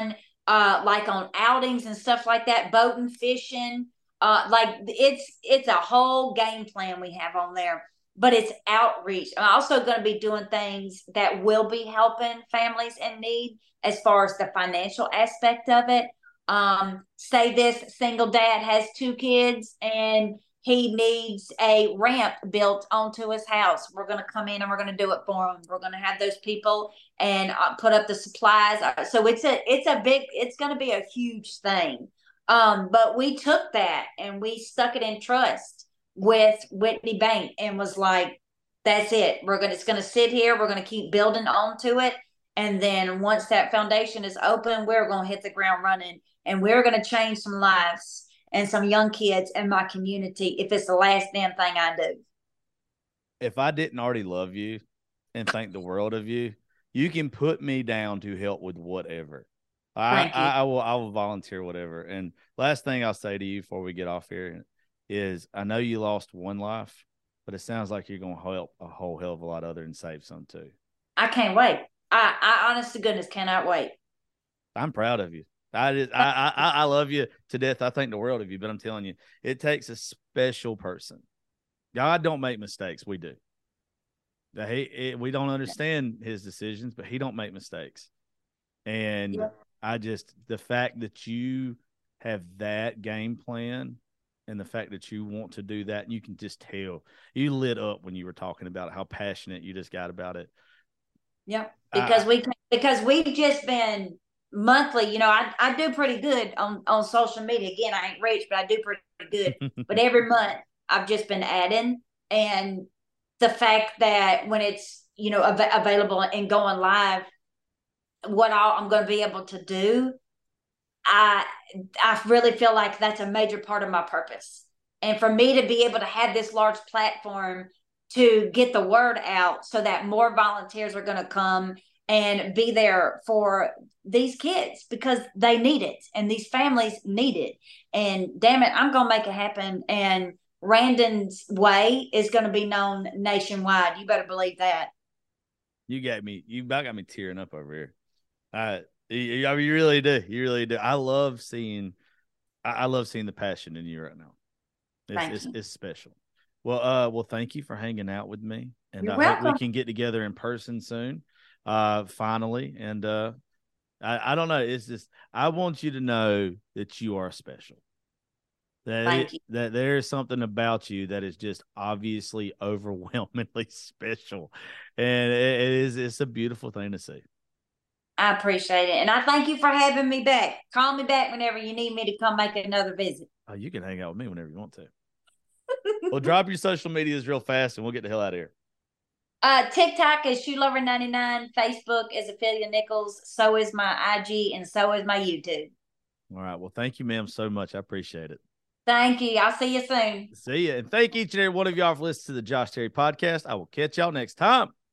uh, like on outings and stuff like that, boating, fishing. Uh, like it's it's a whole game plan we have on there, but it's outreach. I'm also going to be doing things that will be helping families in need as far as the financial aspect of it. Um, say this single dad has two kids and he needs a ramp built onto his house. We're going to come in and we're going to do it for him. We're going to have those people and uh, put up the supplies. So it's a, it's a big, it's going to be a huge thing. Um, but we took that and we stuck it in trust with Whitney Bank and was like, that's it. We're going to, it's going to sit here. We're going to keep building onto it. And then once that foundation is open, we're going to hit the ground running and we're going to change some lives and some young kids in my community if it's the last damn thing I do. If I didn't already love you and think the world of you, you can put me down to help with whatever. I, I, I will I will volunteer whatever. And last thing I'll say to you before we get off here is I know you lost one life, but it sounds like you're going to help a whole hell of a lot other and save some too. I can't wait. I, I honest to goodness cannot wait. I'm proud of you. I, just, I I I love you to death. I think the world of you, but I'm telling you, it takes a special person. God don't make mistakes. We do. He, it, we don't understand his decisions, but he don't make mistakes. And yeah. I just, the fact that you have that game plan and the fact that you want to do that, and you can just tell you lit up when you were talking about how passionate you just got about it. Yeah, because uh, we because we've just been monthly. You know, I, I do pretty good on, on social media. Again, I ain't rich, but I do pretty good. But every month I've just been adding, and the fact that when it's, you know, av- available and going live, what all I'm going to be able to do, I I really feel like that's a major part of my purpose. And for me to be able to have this large platform to get the word out so that more volunteers are going to come and be there for these kids because they need it and these families need it. And damn it, I'm going to make it happen. And Randon's Way is going to be known nationwide. You better believe that. You got me. You about got me tearing up over here. Uh, you, you really do. You really do. I love seeing. I, I love seeing the passion in you right now. It's, Thank it's, you. it's special. Well, uh, well, thank you for hanging out with me, and You're I welcome. hope we can get together in person soon, uh, finally. And uh, I, I don't know. It's just I want you to know that you are special. That Thank it, you. that there is something about you that is just obviously overwhelmingly special, and it, it is it's a beautiful thing to see. I appreciate it, and I thank you for having me back. Call me back whenever you need me to come make another visit. Oh, you can hang out with me whenever you want to. Well, drop your social medias real fast, and we'll get the hell out of here. Uh, TikTok is Shoe Lover ninety-nine. Facebook is Ophelia Nichols. So is my I G, and so is my YouTube. All right. Well, thank you, ma'am, so much. I appreciate it. Thank you. I'll see you soon. See you. And thank each and every one of y'all for listening to the Josh Terry podcast. I will catch y'all next time.